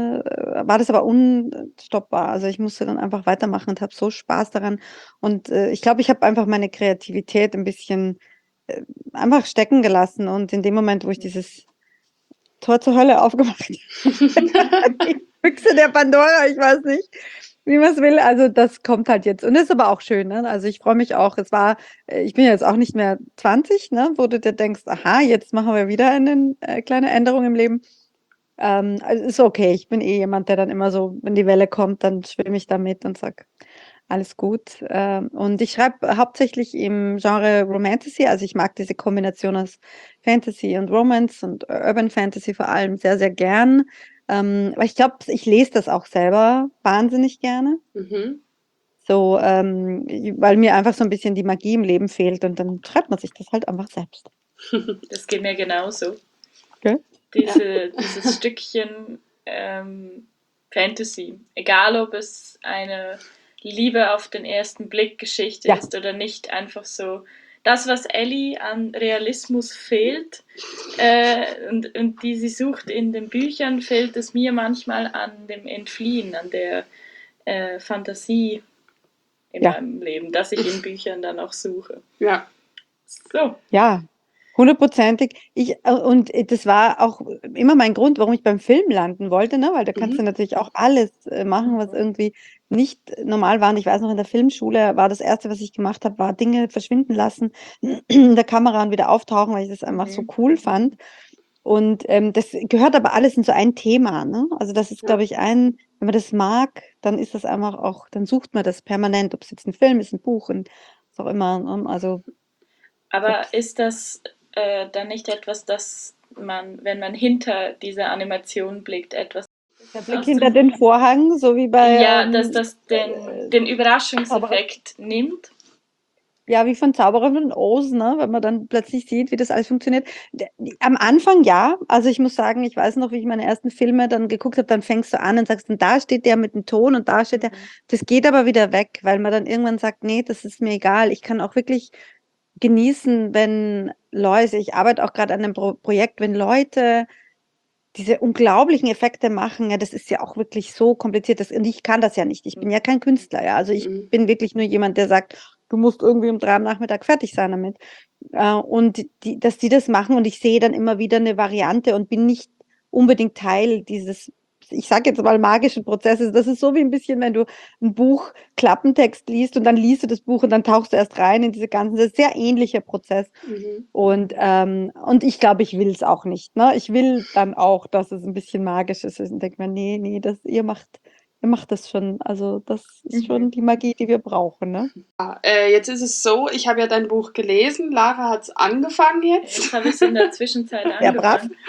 war das aber unstoppbar. Also ich musste dann einfach weitermachen und habe so Spaß daran. Und äh, ich glaube, ich habe einfach meine Kreativität ein bisschen äh, einfach stecken gelassen. Und in dem Moment, wo ich dieses Tor zur Hölle aufgemacht habe, die Büchse der Pandora, ich weiß nicht, wie man es will. Also das kommt halt jetzt. Und das ist aber auch schön, ne? Also ich freue mich auch. Es war, äh, ich bin jetzt auch nicht mehr zwanzig, ne? Wo du dir denkst, aha, jetzt machen wir wieder eine äh, kleine Änderung im Leben. Ähm, also ist okay. Ich bin eh jemand, der dann immer so, wenn die Welle kommt, dann schwimme ich damit und sag, alles gut. Ähm, und ich schreibe hauptsächlich im Genre Romantasy. Also ich mag diese Kombination aus Fantasy und Romance und Urban Fantasy vor allem sehr, sehr gern. Ähm, aber ich glaube, ich lese das auch selber wahnsinnig gerne. Mhm. So, ähm, weil mir einfach so ein bisschen die Magie im Leben fehlt und dann schreibt man sich das halt einfach selbst. Das geht mir genauso. Okay. Diese, dieses Stückchen ähm, Fantasy, egal ob es eine Liebe auf den ersten Blick Geschichte Ja. ist oder nicht, einfach so das, was Ellie an Realismus fehlt äh, und, und die sie sucht in den Büchern, fehlt es mir manchmal an dem Entfliehen, an der äh, Fantasie in Ja. meinem Leben, das ich in Büchern dann auch suche. Ja. So. Ja, hundertprozentig. Ich, äh, und das war auch immer mein Grund, warum ich beim Film landen wollte, ne? Weil da kannst Mhm. du natürlich auch alles äh, machen, was irgendwie nicht normal war. Und ich weiß noch, in der Filmschule war das Erste, was ich gemacht habe, war Dinge verschwinden lassen in der Kamera und wieder auftauchen, weil ich das einfach so Mhm. cool fand. Und ähm, das gehört aber alles in so ein Thema, ne? Also das ist, Ja. glaube ich, ein wenn man das mag, dann ist das einfach auch, dann sucht man das permanent, ob es jetzt ein Film ist, ein Buch, ein, was auch immer. Ne? Also Aber ist das äh, dann nicht etwas, das man, wenn man hinter dieser Animation blickt, etwas der Blick aus hinter dem, den Vorhang, so wie bei ja, dass ähm, das den, den Überraschungseffekt nimmt? ja, wie von Zauberer von Oz, ne? Wenn man dann plötzlich sieht, wie das alles funktioniert. D- Am Anfang ja, also ich muss sagen, ich weiß noch, wie ich meine ersten Filme dann geguckt habe, dann fängst du an und sagst, und da steht der mit dem Ton und da steht der. Mhm. Das geht aber wieder weg, weil man dann irgendwann sagt, nee, das ist mir egal. Ich kann auch wirklich genießen, wenn Leute, ich arbeite auch gerade an einem Pro Projekt, wenn Leute diese unglaublichen Effekte machen, ja, das ist ja auch wirklich so kompliziert. Das, und ich kann das ja nicht. Ich bin ja kein Künstler, ja. Also ich Mhm. bin wirklich nur jemand, der sagt, du musst irgendwie um drei am Nachmittag fertig sein damit. Äh, und die, dass die das machen und ich sehe dann immer wieder eine Variante und bin nicht unbedingt Teil dieses, ich sage jetzt mal, magischen Prozesses. Das ist so wie ein bisschen, wenn du ein Buch Klappentext liest und dann liest du das Buch und dann tauchst du erst rein in diese ganzen, das ist ein sehr ähnlicher Prozess. Mhm. Und, ähm, und ich glaube, ich will es auch nicht. Ne? Ich will dann auch, dass es ein bisschen magisch ist. Und denke mir, nee, nee, das, ihr macht, ihr macht das schon. Also das ist schon Mhm. die Magie, die wir brauchen. Ne? Äh, jetzt ist es so, ich habe ja dein Buch gelesen, Lara hat es angefangen jetzt. Jetzt habe ich es in der Zwischenzeit Ja, brav. angefangen.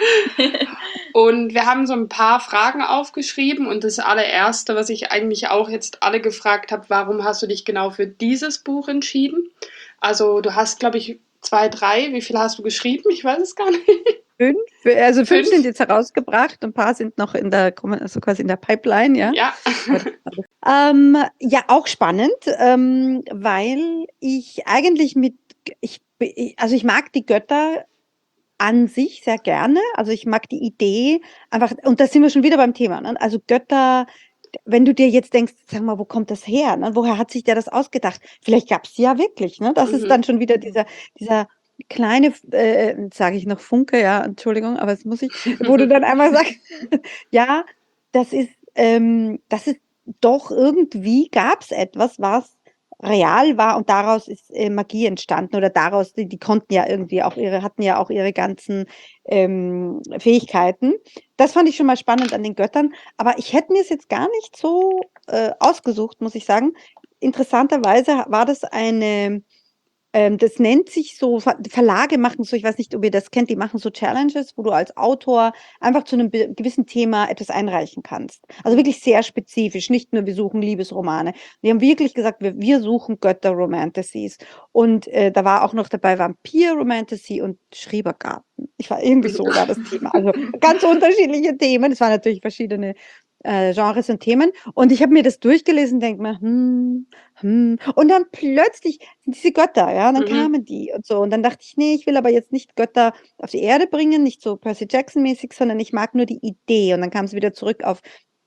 Und wir haben so ein paar Fragen aufgeschrieben und das allererste, was ich eigentlich auch jetzt alle gefragt habe, warum hast du dich genau für dieses Buch entschieden? Also du hast, glaube ich, zwei, drei, wie viele hast du geschrieben? Ich weiß es gar nicht. Fünf, also fünf Fünf? sind jetzt herausgebracht, ein paar sind noch in der, also quasi in der Pipeline, ja. Ja. Ähm, ja, auch spannend, ähm, weil ich eigentlich mit, ich, also ich mag die Götter an sich sehr gerne. Also ich mag die Idee einfach, und da sind wir schon wieder beim Thema. Ne? Also Götter, wenn du dir jetzt denkst, sag mal, wo kommt das her? Ne? Woher hat sich der das ausgedacht? Vielleicht gab es sie ja wirklich. Ne? Das ist Mhm. dann schon wieder dieser, dieser kleine, äh, sage ich noch Funke, ja, Entschuldigung, aber das muss ich, wo du dann einmal sagst, ja, das ist, ähm, das ist doch irgendwie gab es etwas, was real war und daraus ist äh, Magie entstanden oder daraus, die, die konnten ja irgendwie auch ihre, hatten ja auch ihre ganzen ähm, Fähigkeiten. Das fand ich schon mal spannend an den Göttern, aber ich hätte mir es jetzt gar nicht so äh, ausgesucht, muss ich sagen. Interessanterweise war das eine, ähm, das nennt sich so, Ver Verlage machen so, ich weiß nicht, ob ihr das kennt, die machen so Challenges, wo du als Autor einfach zu einem be- gewissen Thema etwas einreichen kannst. Also wirklich sehr spezifisch, nicht nur wir suchen Liebesromane. Die haben wirklich gesagt, wir, wir suchen Götter-Romantasies. Und äh, da war auch noch dabei Vampir-Romantasy und Schrebergarten. Ich war irgendwie so, war das Thema. Also ganz unterschiedliche Themen. Es waren natürlich verschiedene äh, Genres und Themen. Und ich habe mir das durchgelesen und denke mir, hm, hm. Und dann plötzlich sind diese Götter, ja, und dann Mhm. kamen die und so. Und dann dachte ich, nee, ich will aber jetzt nicht Götter auf die Erde bringen, nicht so Percy Jackson-mäßig, sondern ich mag nur die Idee. Und dann kam es wieder zurück auf,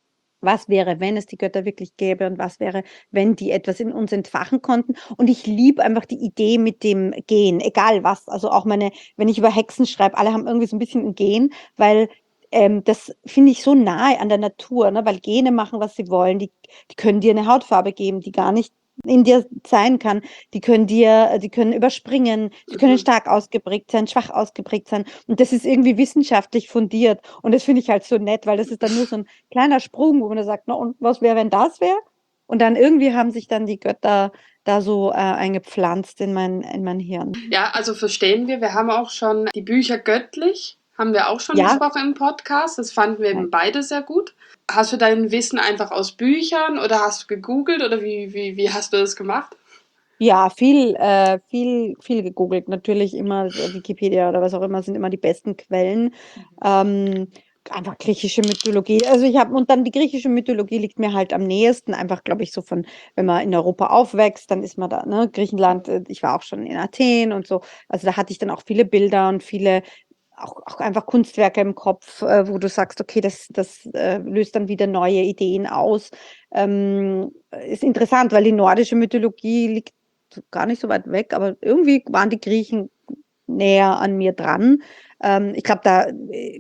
was wäre, wenn es die Götter wirklich gäbe und was wäre, wenn die etwas in uns entfachen konnten. Und ich liebe einfach die Idee mit dem Gen, egal was. Also auch meine, wenn ich über Hexen schreibe, alle haben irgendwie so ein bisschen ein Gen, weil ähm, das finde ich so nahe an der Natur, ne? Weil Gene machen, was sie wollen. Die, die können dir eine Hautfarbe geben, die gar nicht in dir sein kann. Die können dir, die können überspringen, sie können Mhm. stark ausgeprägt sein, schwach ausgeprägt sein. Und das ist irgendwie wissenschaftlich fundiert. Und das finde ich halt so nett, weil das ist dann nur so ein kleiner Sprung, wo man da sagt, na und was wäre, wenn das wäre? Und dann irgendwie haben sich dann die Götter da so äh, eingepflanzt in mein, in mein Hirn. Ja, also verstehen wir. Wir haben auch schon die Bücher göttlich, haben wir auch schon Ja, besprochen im Podcast. Das fanden wir eben nein. beide sehr gut. Hast du dein Wissen einfach aus Büchern oder hast du gegoogelt oder wie, wie, wie hast du das gemacht? Ja, viel, äh, viel, viel gegoogelt. Natürlich immer so Wikipedia oder was auch immer sind immer die besten Quellen. Ähm, einfach griechische Mythologie. Also ich habe, und dann die griechische Mythologie liegt mir halt am nächsten. Einfach, glaube ich, so von, wenn man in Europa aufwächst, dann ist man da, ne, Griechenland, äh, ich war auch schon in Athen und so. Also da hatte ich dann auch viele Bilder und viele, auch, auch einfach Kunstwerke im Kopf, äh, wo du sagst, okay, das, das äh, löst dann wieder neue Ideen aus. Ähm, ist interessant, weil die nordische Mythologie liegt gar nicht so weit weg, aber irgendwie waren die Griechen näher an mir dran. Ähm, ich glaube, da, äh,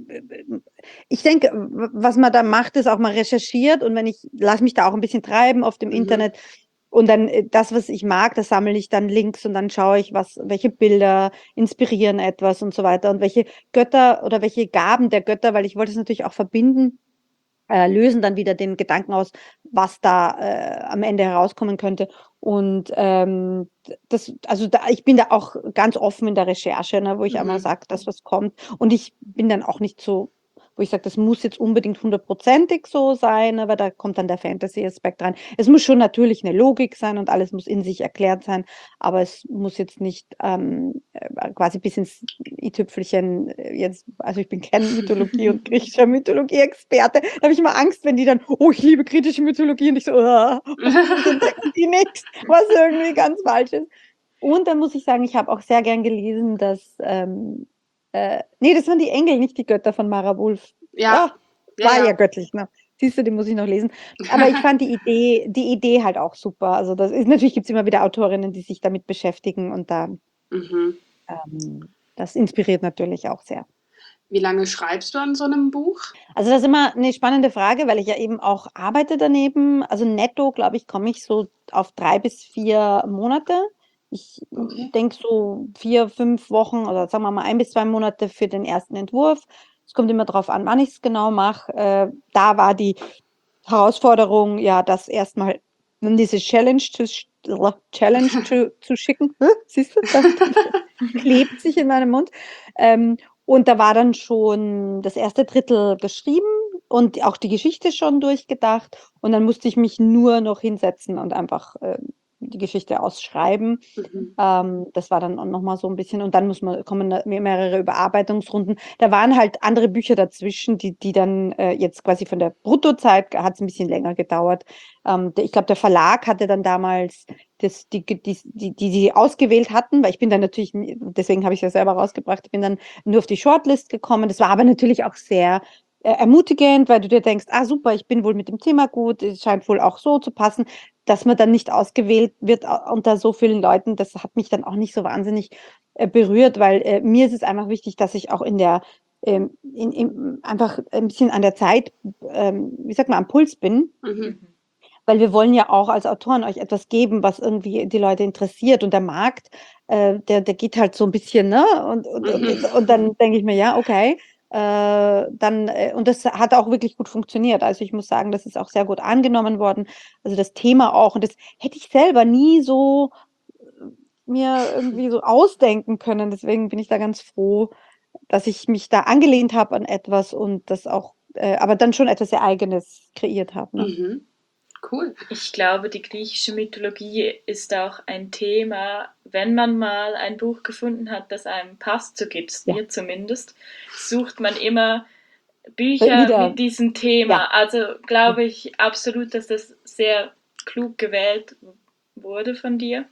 ich denke, w- was man da macht, ist auch mal recherchiert und wenn ich, lasse mich da auch ein bisschen treiben auf dem Mhm. Internet und dann äh, das, was ich mag, das sammle ich dann Links und dann schaue ich, was, welche Bilder inspirieren etwas und so weiter und welche Götter oder welche Gaben der Götter, weil ich wollte es natürlich auch verbinden äh, lösen dann wieder den Gedanken aus, was da äh, am Ende herauskommen könnte. Und ähm, das, also da, ich bin da auch ganz offen in der Recherche, ne, wo ich einmal Mhm. sage, das, was kommt. Und ich bin dann auch nicht so, wo ich sage, das muss jetzt unbedingt hundertprozentig so sein, ne, weil da kommt dann der Fantasy-Aspekt rein. Es muss schon natürlich eine Logik sein und alles muss in sich erklärt sein, aber es muss jetzt nicht ähm, äh, quasi bis ins i-Tüpfelchen äh, jetzt, also ich bin kein Mythologie- und griechischer Mythologie-Experte, da habe ich immer Angst, wenn die dann, oh, ich liebe griechische Mythologie und ich so, uh, hoffentlich entdecken die nichts, was irgendwie ganz falsch ist. Und dann muss ich sagen, ich habe auch sehr gern gelesen, dass, ähm, äh, nee, das waren die Engel, nicht die Götter von Mara Wulf. Ja, Ah, ja, war ja ja. göttlich, ne? Siehst du, den muss ich noch lesen. Aber ich fand die Idee, die Idee halt auch super. Also das ist, natürlich gibt es immer wieder Autorinnen, die sich damit beschäftigen und da, Mhm. ähm, das inspiriert natürlich auch sehr. Wie lange schreibst du an so einem Buch? Also das ist immer eine spannende Frage, weil ich ja eben auch arbeite daneben. Also netto, glaube ich, komme ich so auf drei bis vier Monate. Ich Okay. denke so vier, fünf Wochen oder sagen wir mal ein bis zwei Monate für den ersten Entwurf. Es kommt immer darauf an, wann ich es genau mache. Äh, da war die Herausforderung, ja, das erstmal um diese Challenge zu, Challenge zu, zu schicken. Hä? Siehst du, das klebt sich in meinem Mund. Ähm, und da war dann schon das erste Drittel geschrieben und auch die Geschichte schon durchgedacht. Und dann musste ich mich nur noch hinsetzen und einfach äh, die Geschichte ausschreiben. Mhm. Ähm, das war dann auch nochmal so ein bisschen. Und dann muss man, kommen da mehrere Überarbeitungsrunden. Da waren halt andere Bücher dazwischen, die, die dann äh, jetzt quasi von der Bruttozeit hat es ein bisschen länger gedauert. Ähm, der, ich glaube, der Verlag hatte dann damals das, die, die, die, die sie ausgewählt hatten, weil ich bin dann natürlich, deswegen habe ich es ja selber rausgebracht, ich bin dann nur auf die Shortlist gekommen. Das war aber natürlich auch sehr äh, ermutigend, weil du dir denkst, ah super, ich bin wohl mit dem Thema gut, es scheint wohl auch so zu passen, dass man dann nicht ausgewählt wird unter so vielen Leuten. Das hat mich dann auch nicht so wahnsinnig äh, berührt, weil äh, mir ist es einfach wichtig, dass ich auch in der ähm, in, in, einfach ein bisschen an der Zeit, ähm, wie sagt man, am Puls bin, Mhm. weil wir wollen ja auch als Autoren euch etwas geben, was irgendwie die Leute interessiert. Und der Markt, äh, der, der geht halt so ein bisschen, ne? Und, und, Mhm. und, und dann denke ich mir, ja, okay. Äh, dann, äh, und das hat auch wirklich gut funktioniert. Also ich muss sagen, das ist auch sehr gut angenommen worden. Also das Thema auch. Und das hätte ich selber nie so äh, mir irgendwie so ausdenken können. Deswegen bin ich da ganz froh, dass ich mich da angelehnt habe an etwas und das auch, äh, aber dann schon etwas sehr Eigenes kreiert habe. Ne? Mhm. Cool. Ich glaube, die griechische Mythologie ist auch ein Thema, wenn man mal ein Buch gefunden hat, das einem passt, so geht es Ja. mir zumindest, sucht man immer Bücher Wieder, mit diesem Thema. ja. Also glaube ich absolut, dass das sehr klug gewählt wurde von dir,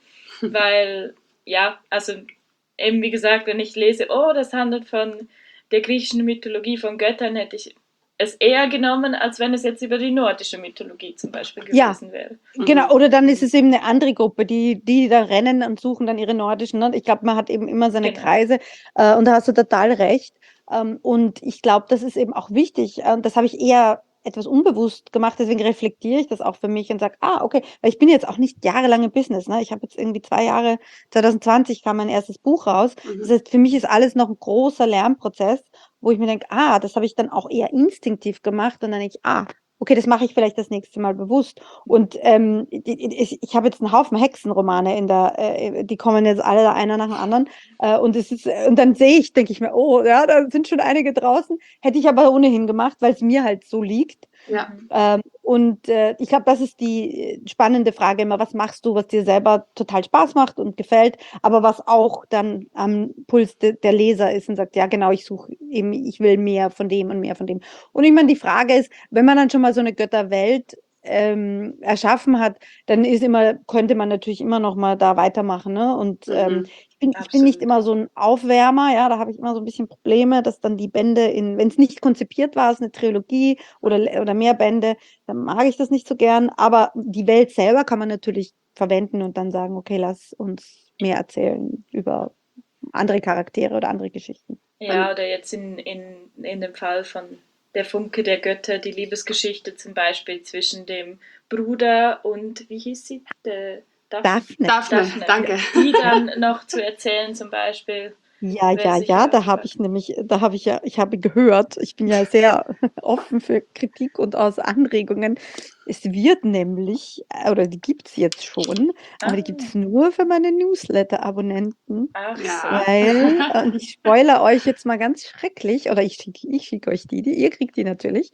weil, ja, also eben wie gesagt, wenn ich lese, oh, das handelt von der griechischen Mythologie, von Göttern, hätte ich es eher genommen, als wenn es jetzt über die nordische Mythologie zum Beispiel Ja, gewesen wäre. genau. Mhm. Oder dann ist es eben eine andere Gruppe, die, die da rennen und suchen dann ihre nordischen. Ne? Ich glaube, man hat eben immer seine Genau. Kreise äh, und da hast du total recht. Ähm, und ich glaube, das ist eben auch wichtig. Äh, das habe ich eher etwas unbewusst gemacht, deswegen reflektiere ich das auch für mich und sage, ah, okay, weil ich bin jetzt auch nicht jahrelang im Business. Ne? Ich habe jetzt irgendwie zwei Jahre, zwanzig zwanzig kam mein erstes Buch raus. Das Mhm. heißt, für mich ist alles noch ein großer Lernprozess, wo ich mir denke, ah, das habe ich dann auch eher instinktiv gemacht und dann denke ich, ah, okay, das mache ich vielleicht das nächste Mal bewusst. Und ähm, ich, ich habe jetzt einen Haufen Hexenromane in der, äh, die kommen jetzt alle einer nach dem anderen. Äh, und es ist, und dann sehe ich, denke ich mir, oh, ja, da sind schon einige draußen. Hätte ich aber ohnehin gemacht, weil es mir halt so liegt. Ja. Ähm, und äh, ich glaube, das ist die spannende Frage immer, was machst du, was dir selber total Spaß macht und gefällt, aber was auch dann am Puls de, der Leser ist und sagt, ja genau, ich suche eben, ich will mehr von dem und mehr von dem. Und ich meine, die Frage ist, wenn man dann schon mal so eine Götterwelt ähm, erschaffen hat, dann ist immer, könnte man natürlich immer noch mal da weitermachen. Ne? Und ähm, Mhm. ich bin, ich bin nicht Absolut. immer so ein Aufwärmer, ja, da habe ich immer so ein bisschen Probleme, dass dann die Bände in, wenn es nicht konzipiert war, als eine Trilogie oder, oder mehr Bände, dann mag ich das nicht so gern. Aber die Welt selber kann man natürlich verwenden und dann sagen, okay, lass uns mehr erzählen über andere Charaktere oder andere Geschichten. Ja, oder jetzt in, in, in dem Fall von Der Funke der Götter, die Liebesgeschichte zum Beispiel zwischen dem Bruder und, wie hieß sie? Der Daph Daphne. Daphne, Daphne. danke. Die dann noch zu erzählen zum Beispiel. Ja, Wer ja, sich ja, ja da habe ich nämlich, da habe ich ja, ich habe gehört, ich bin ja sehr offen für Kritik und aus Anregungen. Es wird nämlich, äh, oder die gibt es jetzt schon, aber die gibt Ah, es nur für meine Newsletter-Abonnenten, ach so. Ja. weil, äh, und ich spoilere euch jetzt mal ganz schrecklich, oder ich schicke ich schick euch die, die, ihr kriegt die natürlich.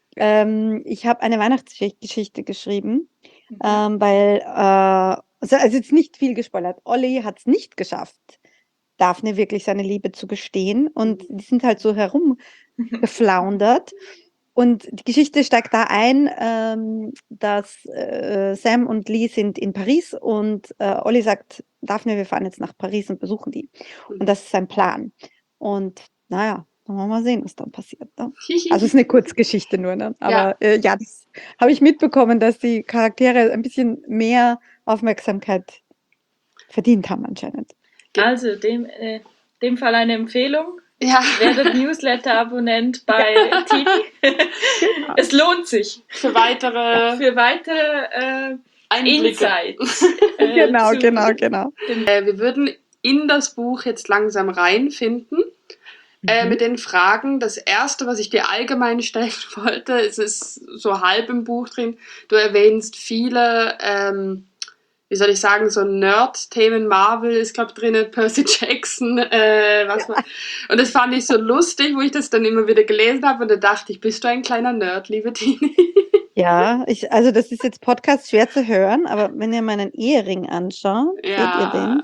Ähm, ich habe eine Weihnachtsgeschichte geschrieben, Mhm. ähm, weil, äh, also, also jetzt nicht viel gespoilert. Olli hat es nicht geschafft, Daphne wirklich seine Liebe zu gestehen. Und die sind halt so herumgeflaundert. Und die Geschichte steigt da ein, ähm, dass äh, Sam und Lee sind in Paris und äh, Olli sagt, Daphne, wir fahren jetzt nach Paris und besuchen die. Und das ist sein Plan. Und naja, dann wollen wir mal sehen, was dann passiert. Ne? Also es ist eine Kurzgeschichte nur, ne? Ja. Aber äh, ja, das habe ich mitbekommen, dass die Charaktere ein bisschen mehr Aufmerksamkeit verdient haben anscheinend. Also, dem, äh, dem Fall eine Empfehlung. Ja. Werdet Newsletter-Abonnent bei Tini. Genau. Es lohnt sich. Für weitere Für weitere äh, Einblicke. Insights. Äh, Genau, zu genau, genau. dem- Äh, wir würden in das Buch jetzt langsam reinfinden. Äh, Mhm. mit den Fragen. Das erste, was ich dir allgemein stellen wollte, es ist so halb im Buch drin. Du erwähnst viele, ähm, wie soll ich sagen, so Nerd-Themen. Marvel ist, glaube ich, drin, Percy Jackson, äh, was man. Und das fand ich so lustig, wo ich das dann immer wieder gelesen habe. Und da dachte ich, bist du ein kleiner Nerd, liebe Tini? Ja, ich, also das ist jetzt Podcast schwer zu hören, aber wenn ihr meinen Ehering anschaut, seht ihr den?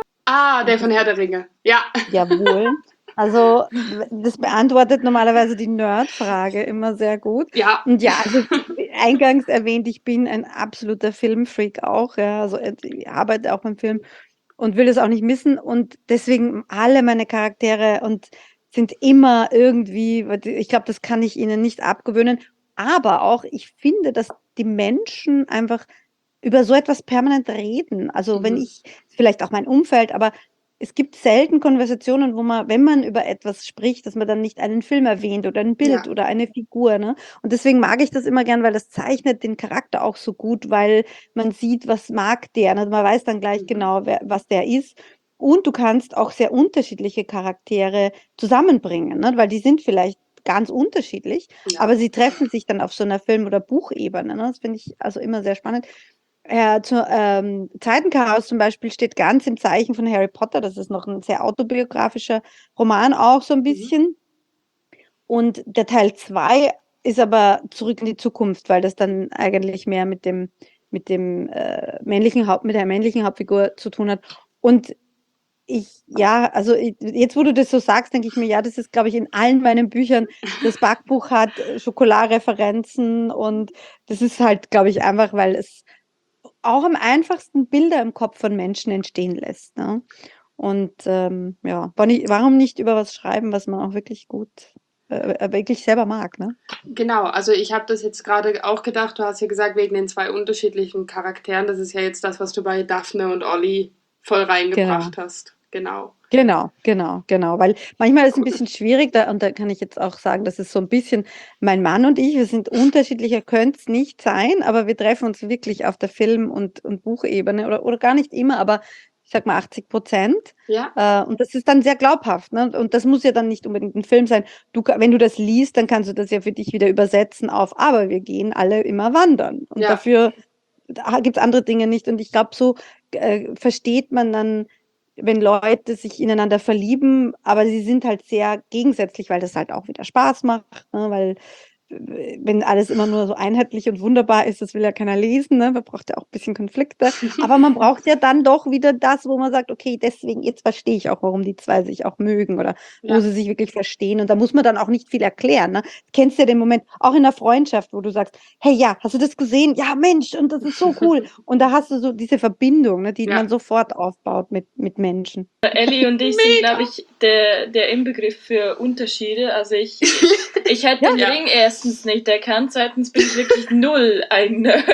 Ah, der von Herr der Ringe. Ja. Jawohl. Also das beantwortet normalerweise die Nerd-Frage immer sehr gut. Ja. Und ja, also eingangs erwähnt, ich bin ein absoluter Filmfreak auch. Ja, also ich arbeite auch beim Film und will es auch nicht missen. Und deswegen alle meine Charaktere und sind immer irgendwie, ich glaube, das kann ich ihnen nicht abgewöhnen. Aber auch, ich finde, dass die Menschen einfach über so etwas permanent reden. Also wenn Mhm. ich, vielleicht auch mein Umfeld, aber es gibt selten Konversationen, wo man, wenn man über etwas spricht, dass man dann nicht einen Film erwähnt oder ein Bild Ja. oder eine Figur. Ne? Und deswegen mag ich das immer gern, weil das zeichnet den Charakter auch so gut, weil man sieht, was mag der. Ne? Man weiß dann gleich Mhm. genau, wer, was der ist. Und du kannst auch sehr unterschiedliche Charaktere zusammenbringen, ne? Weil die sind vielleicht ganz unterschiedlich, Ja. aber sie treffen sich dann auf so einer Film- oder Buchebene. Ne? Das finde ich also immer sehr spannend. Ja, zu, ähm, Zeitenchaos zum Beispiel steht ganz im Zeichen von Harry Potter. Das ist noch ein sehr autobiografischer Roman auch so ein Mhm. bisschen. Und der Teil zwei ist aber zurück in die Zukunft, weil das dann eigentlich mehr mit dem, mit dem äh, männlichen Haupt, mit der männlichen Hauptfigur zu tun hat. Und ich, ja, also ich, jetzt, wo du das so sagst, denke ich mir, ja, das ist, glaube ich, in allen meinen Büchern. Das Backbuch hat äh, Schokoladreferenzen und das ist halt, glaube ich, einfach, weil es auch am einfachsten Bilder im Kopf von Menschen entstehen lässt. Ne? Und ähm, ja, warum nicht über was schreiben, was man auch wirklich gut, äh, wirklich selber mag, ne? Genau, also ich habe das jetzt gerade auch gedacht, du hast ja gesagt, wegen den zwei unterschiedlichen Charakteren, das ist ja jetzt das, was du bei Daphne und Olli voll reingebracht Genau. hast. Genau. Genau, genau, genau. Weil manchmal ist es ein bisschen schwierig, da, und da kann ich jetzt auch sagen, das ist so ein bisschen mein Mann und ich, wir sind unterschiedlicher, könnte es nicht sein, aber wir treffen uns wirklich auf der Film- und, und Buchebene oder, oder gar nicht immer, aber ich sag mal achtzig Prozent. Ja. Äh, und das ist dann sehr glaubhaft. Ne? Und das muss ja dann nicht unbedingt ein Film sein. Du, ka- wenn du das liest, dann kannst du das ja für dich wieder übersetzen auf, aber wir gehen alle immer wandern. Und Ja. dafür gibt es andere Dinge nicht. Und ich glaube, so äh, versteht man dann, wenn Leute sich ineinander verlieben, aber sie sind halt sehr gegensätzlich, weil das halt auch wieder Spaß macht, ne? Weil äh, wenn alles immer nur so einheitlich und wunderbar ist, das will ja keiner lesen, ne? Man braucht ja auch ein bisschen Konflikte, aber man braucht ja dann doch wieder das, wo man sagt, okay, deswegen, jetzt verstehe ich auch, warum die zwei sich auch mögen oder wo Ja. sie sich wirklich verstehen und da muss man dann auch nicht viel erklären, ne? Kennst du ja den Moment, auch in der Freundschaft, wo du sagst, hey, ja, hast du das gesehen? Ja, Mensch, und das ist so cool und da hast du so diese Verbindung, ne, die Ja. man sofort aufbaut mit, mit Menschen. Ellie und ich sind, glaube ich, der, der Inbegriff für Unterschiede. Also ich, ich hätte den Ja. Ring erstens nicht erkannt, zweitens bin ich wirklich null ein Nerd.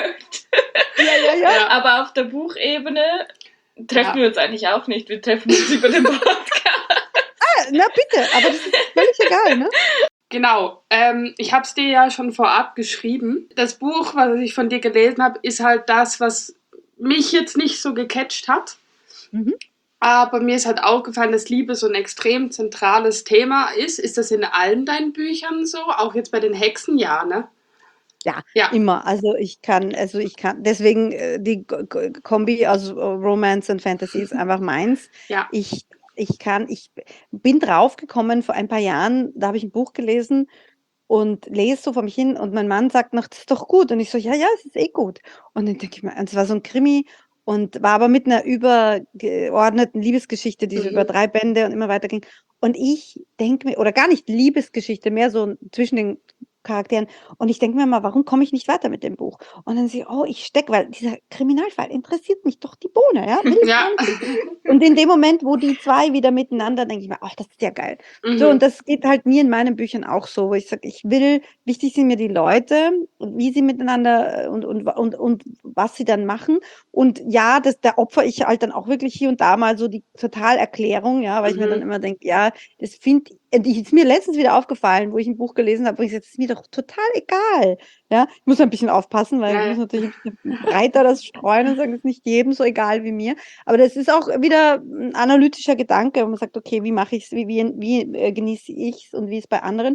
Ja, ja, ja. Ja. Aber auf der Buchebene treffen Ja. wir uns eigentlich auch nicht. Wir treffen uns über den Podcast. Ah, na bitte, aber das ist völlig egal, ne? Genau, ähm, ich habe es dir ja schon vorab geschrieben. Das Buch, was ich von dir gelesen habe, ist halt das, was mich jetzt nicht so gecatcht hat. Mhm. Aber mir ist halt aufgefallen, dass Liebe so ein extrem zentrales Thema ist. Ist das in allen deinen Büchern so? Auch jetzt bei den Hexen, ja, ne? Ja, Ja, immer. Also ich kann, also ich kann, deswegen äh, die Ko- Ko- Kombi aus äh, Romance und Fantasy ist einfach meins. ja. Ich, ich kann, ich bin draufgekommen vor ein paar Jahren, da habe ich ein Buch gelesen und lese so vor mich hin und mein Mann sagt noch, das ist doch gut. Und ich so, ja, ja, es ist eh gut. Und dann denke ich mir, und es war so ein Krimi und war aber mit einer übergeordneten Liebesgeschichte, die so über Mhm. drei Bände und immer weiter ging. Und ich denke mir, oder gar nicht Liebesgeschichte, mehr so zwischen den Charakteren. Und ich denke mir mal, warum komme ich nicht weiter mit dem Buch? Und dann sehe ich, oh, ich stecke, weil dieser Kriminalfall interessiert mich doch die Bohne, ja, will ich Ja. gar nicht wissen. Und in dem Moment, wo die zwei wieder miteinander, denke ich mir, ach, das ist ja geil. So, und Mhm. das geht halt mir in meinen Büchern auch so, wo ich sage, ich will, wichtig sind mir die Leute, und wie sie miteinander äh, und, und, und, und was sie dann machen. Und ja, das, da opfere ich halt dann auch wirklich hier und da mal so die Totalerklärung, ja, weil ich mir dann Mhm. immer denke, ja, das finde ich, ist mir letztens wieder aufgefallen, wo ich ein Buch gelesen habe, wo ich gesagt, das ist mir doch total egal. Ja, ich muss ein bisschen aufpassen, weil Ja, ich ja. muss natürlich ein bisschen breiter das streuen und sagen, es ist nicht jedem so egal wie mir. Aber das ist auch wieder ein analytischer Gedanke, wo man sagt, okay, wie mache ich es, wie, wie, wie äh, genieße ich es und wie ist es bei anderen.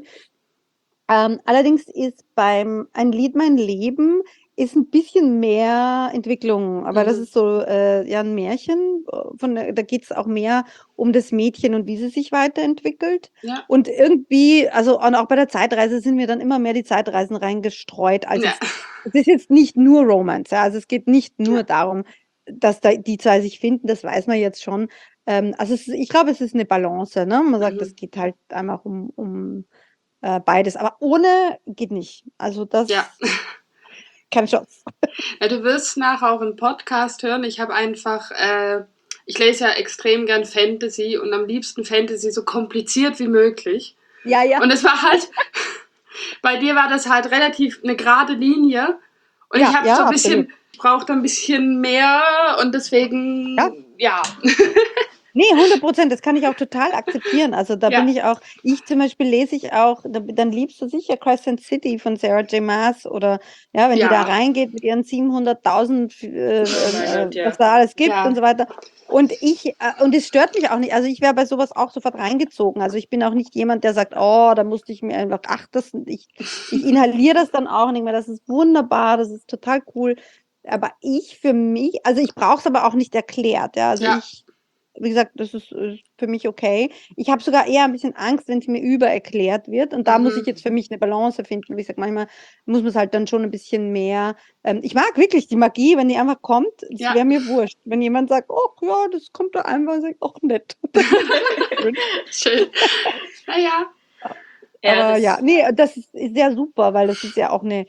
Ähm, allerdings ist beim Ein Lied mein Leben ist ein bisschen mehr Entwicklung, aber das Mhm. ist so äh, ja ein Märchen, äh, von der, da geht es auch mehr um das Mädchen und wie sie sich weiterentwickelt. Ja. Und irgendwie, also und auch bei der Zeitreise sind mir dann immer mehr die Zeitreisen reingestreut, als Ja. jetzt, es ist jetzt nicht nur Romance, ja, also es geht nicht Ja. nur darum, dass da die zwei sich finden, das weiß man jetzt schon. Ähm, also es ist, ich glaube, es ist eine Balance, ne? Man sagt, es Mhm. geht halt einfach um, um äh, beides. Aber ohne geht nicht. Also Ja. das, keine Chance. Ja, du wirst nachher auch einen Podcast hören. Ich habe einfach, äh, ich lese ja extrem gern Fantasy und am liebsten Fantasy so kompliziert wie möglich. Ja, ja, Und es war halt, bei dir war das halt relativ eine gerade Linie. Und ich ja, habe so ja, ein absolut. bisschen, ich brauchte ein bisschen mehr und Ja, deswegen, ja. nee, hundert Prozent, das kann ich auch total akzeptieren. Also da bin Ja, ich auch, ich zum Beispiel lese ich auch, da- dann liebst du sicher Crescent City von Sarah J. Maas oder ja, wenn die da ja, reingeht mit ihren siebenhunderttausend, äh, Oh mein äh, Gott, was ja. da alles gibt und ja. so weiter. Und ich, äh, und es stört mich auch nicht. Also ich wäre bei sowas auch sofort reingezogen. Also ich bin auch nicht jemand, der sagt, oh, da musste ich mir einfach, ach, das, ich, ich inhaliere das dann auch nicht mehr. Das ist wunderbar, das ist total cool. Aber ich für mich, also ich brauche es aber auch nicht erklärt. Ja, also Ja. ich, wie gesagt, das ist äh, für mich okay. Ich habe sogar eher ein bisschen Angst, wenn es mir übererklärt wird. Und da muss ich Mhm. jetzt für mich eine Balance finden. Wie gesagt, manchmal muss man es halt dann schon ein bisschen mehr. Ähm, ich mag wirklich die Magie, wenn die einfach kommt. Es Ja. wäre mir wurscht. Wenn jemand sagt, oh ja, das kommt da einfach, sag ich, ach nett. Schön. Schön. Naja. Ja, Aber ja, das, nee, das ist, ist sehr super, weil das ist ja auch eine,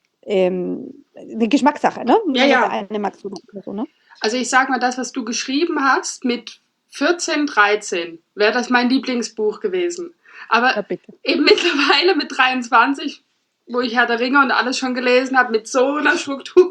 ähm, eine Geschmackssache, ne? Ja, Man sagt, der ja. eine mag so oder so, ne? Also ich sag mal, das, was du geschrieben hast mit vierzehn, dreizehn, wäre das mein Lieblingsbuch gewesen. Aber Ja, bitte. eben mittlerweile mit dreiundzwanzig, wo ich Herr der Ringe und alles schon gelesen habe, mit so einer Struktur.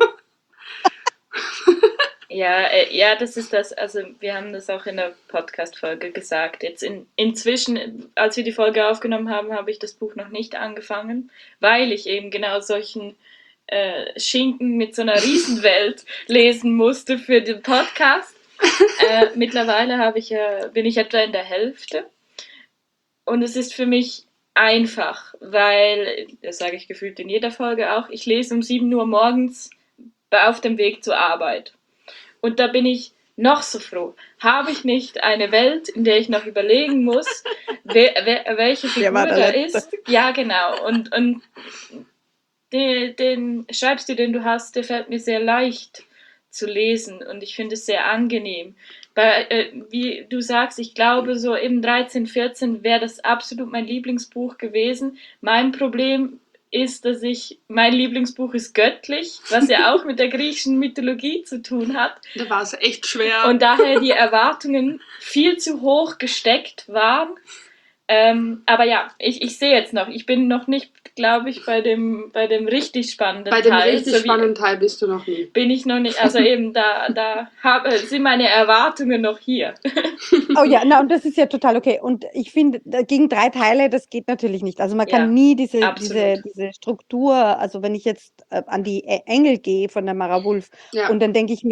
ja, äh, ja, das ist das. Also wir haben das auch in der Podcast-Folge gesagt. Jetzt in, inzwischen, als wir die Folge aufgenommen haben, habe ich das Buch noch nicht angefangen, weil ich eben genau solchen äh, Schinken mit so einer Riesenwelt lesen musste für den Podcast. Äh, mittlerweile habe ich, äh, bin ich etwa in der Hälfte. Und es ist für mich einfach, weil, das sage ich gefühlt in jeder Folge auch, ich lese um sieben Uhr morgens auf dem Weg zur Arbeit. Und da bin ich noch so froh. Habe ich nicht eine Welt, in der ich noch überlegen muss, wer, wer, welche Der Figur war der da Letzte. ist? Ja, genau. Und, und den, den Schreibstil, den du hast, der fällt mir sehr leicht zu lesen und ich finde es sehr angenehm. Bei, äh, wie du sagst, ich glaube, so im dreizehn, vierzehn wäre das absolut mein Lieblingsbuch gewesen. Mein Problem ist, dass ich, mein Lieblingsbuch ist Göttlich, was ja auch mit der griechischen Mythologie zu tun hat. Da war es echt schwer. Und daher die Erwartungen viel zu hoch gesteckt waren. Ähm, aber ja, ich, ich sehe jetzt noch, ich bin noch nicht, glaube ich, bei dem, bei dem richtig spannenden Bei dem Teil. richtig so wie- spannenden Teil bist du noch nie. Bin ich noch nicht, also eben da, da habe, sind meine Erwartungen noch hier. Oh ja, na, und das ist ja total okay. Und ich finde, da- gegen drei Teile, das geht natürlich nicht. Also man kann Ja, nie diese, diese, absolut. diese Struktur, also wenn ich jetzt äh, an die E- Engel gehe von der Mara Wulf Ja. und dann denke ich mir,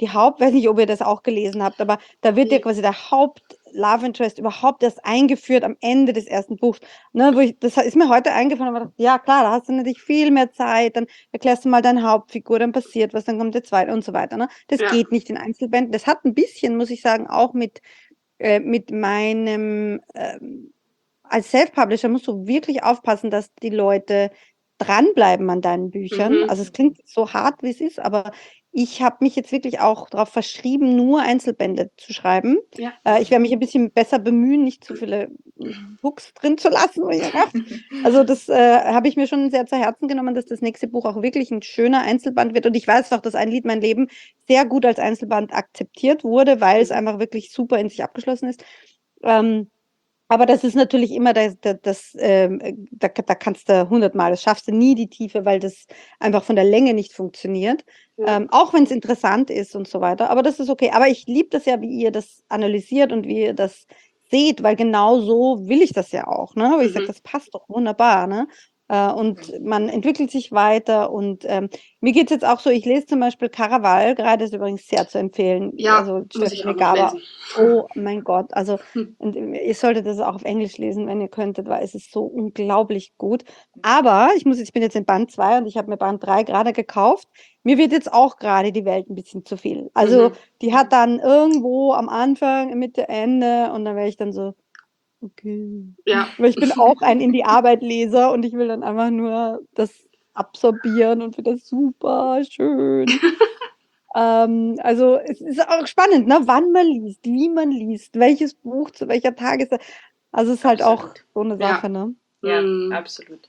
die Haupt, weiß nicht, ob ihr das auch gelesen habt, aber da wird ja Nee. quasi der Haupt-Love Interest überhaupt erst eingeführt am Ende des ersten Buchs. Ne, wo ich, das ist mir heute eingefallen, aber ja klar, da hast du natürlich viel mehr Zeit, dann erklärst du mal deine Hauptfigur, dann passiert was, dann kommt der zweite und so weiter. Ne? Das Ja. geht nicht in Einzelbänden. Das hat ein bisschen, muss ich sagen, auch mit, äh, mit meinem, ähm, als Self-Publisher musst du wirklich aufpassen, dass die Leute dranbleiben an deinen Büchern. Mhm. Also es klingt so hart, wie es ist, aber ich habe mich jetzt wirklich auch darauf verschrieben, nur Einzelbände zu schreiben. Ja. Äh, ich werde mich ein bisschen besser bemühen, nicht zu viele Books drin zu lassen. wo ich sage, ach, Also das äh, habe ich mir schon sehr zu Herzen genommen, dass das nächste Buch auch wirklich ein schöner Einzelband wird. Und ich weiß auch, dass Ein Lied, mein Leben sehr gut als Einzelband akzeptiert wurde, weil es Mhm. einfach wirklich super in sich abgeschlossen ist. Ähm, aber das ist natürlich immer das, das, das ähm, äh, da, da kannst du hundertmal, das schaffst du nie die Tiefe, weil das einfach von der Länge nicht funktioniert. Ja. Ähm, auch wenn es interessant ist und so weiter. Aber das ist okay. Aber ich liebe das ja, wie ihr das analysiert und wie ihr das seht, weil genau so will ich das ja auch. Ne? Weil ich sage, Mhm. das passt doch wunderbar. Ne? Äh, und man entwickelt sich weiter. Und ähm, mir geht es jetzt auch so, ich lese zum Beispiel Caraval, gerade ist übrigens sehr zu empfehlen. Ja, Also muss ich auch Stefanie noch Gaber. lesen. Oh mein Gott, also Hm. und ihr solltet das auch auf Englisch lesen, wenn ihr könntet, weil es ist so unglaublich gut. Aber ich muss jetzt, ich bin jetzt in Band zwei und ich habe mir Band drei gerade gekauft. Mir wird jetzt auch gerade die Welt ein bisschen zu viel. Also Mhm. die hat dann irgendwo am Anfang, Mitte, Ende und dann wäre ich dann so, okay. Ja. Weil ich bin auch ein in die Arbeit Leser und ich will dann einfach nur das absorbieren und finde das super schön. Ähm, also es ist auch spannend, ne? Wann man liest, wie man liest, welches Buch zu welcher Tageszeit. Also es ist halt auch Absolut. so eine Ja. Sache, ne? Ja, Mhm. absolut.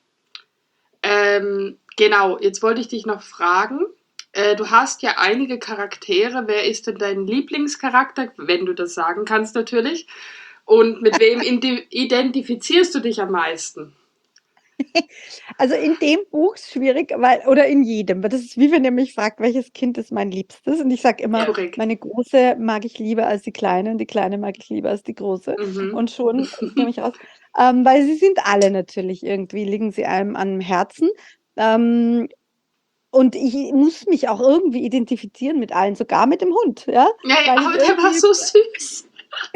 Ähm, genau, jetzt wollte ich dich noch fragen. Äh, du hast ja einige Charaktere. Wer ist denn dein Lieblingscharakter? Wenn du das sagen kannst, natürlich. Und mit wem indi- identifizierst du dich am meisten? Also in dem Buch ist schwierig, weil, oder in jedem, weil das ist wie wenn ihr mich fragt, welches Kind ist mein Liebstes? Und ich sage immer, Ja. Korrekt. meine große mag ich lieber als die kleine und die kleine mag ich lieber als die große. Mhm. Und schon nehme ich raus. Ähm, weil sie sind alle natürlich irgendwie, liegen sie einem am Herzen. Ähm, und ich muss mich auch irgendwie identifizieren mit allen, sogar mit dem Hund, ja, Ja, ja, weil ich aber der war irgendwie so süß.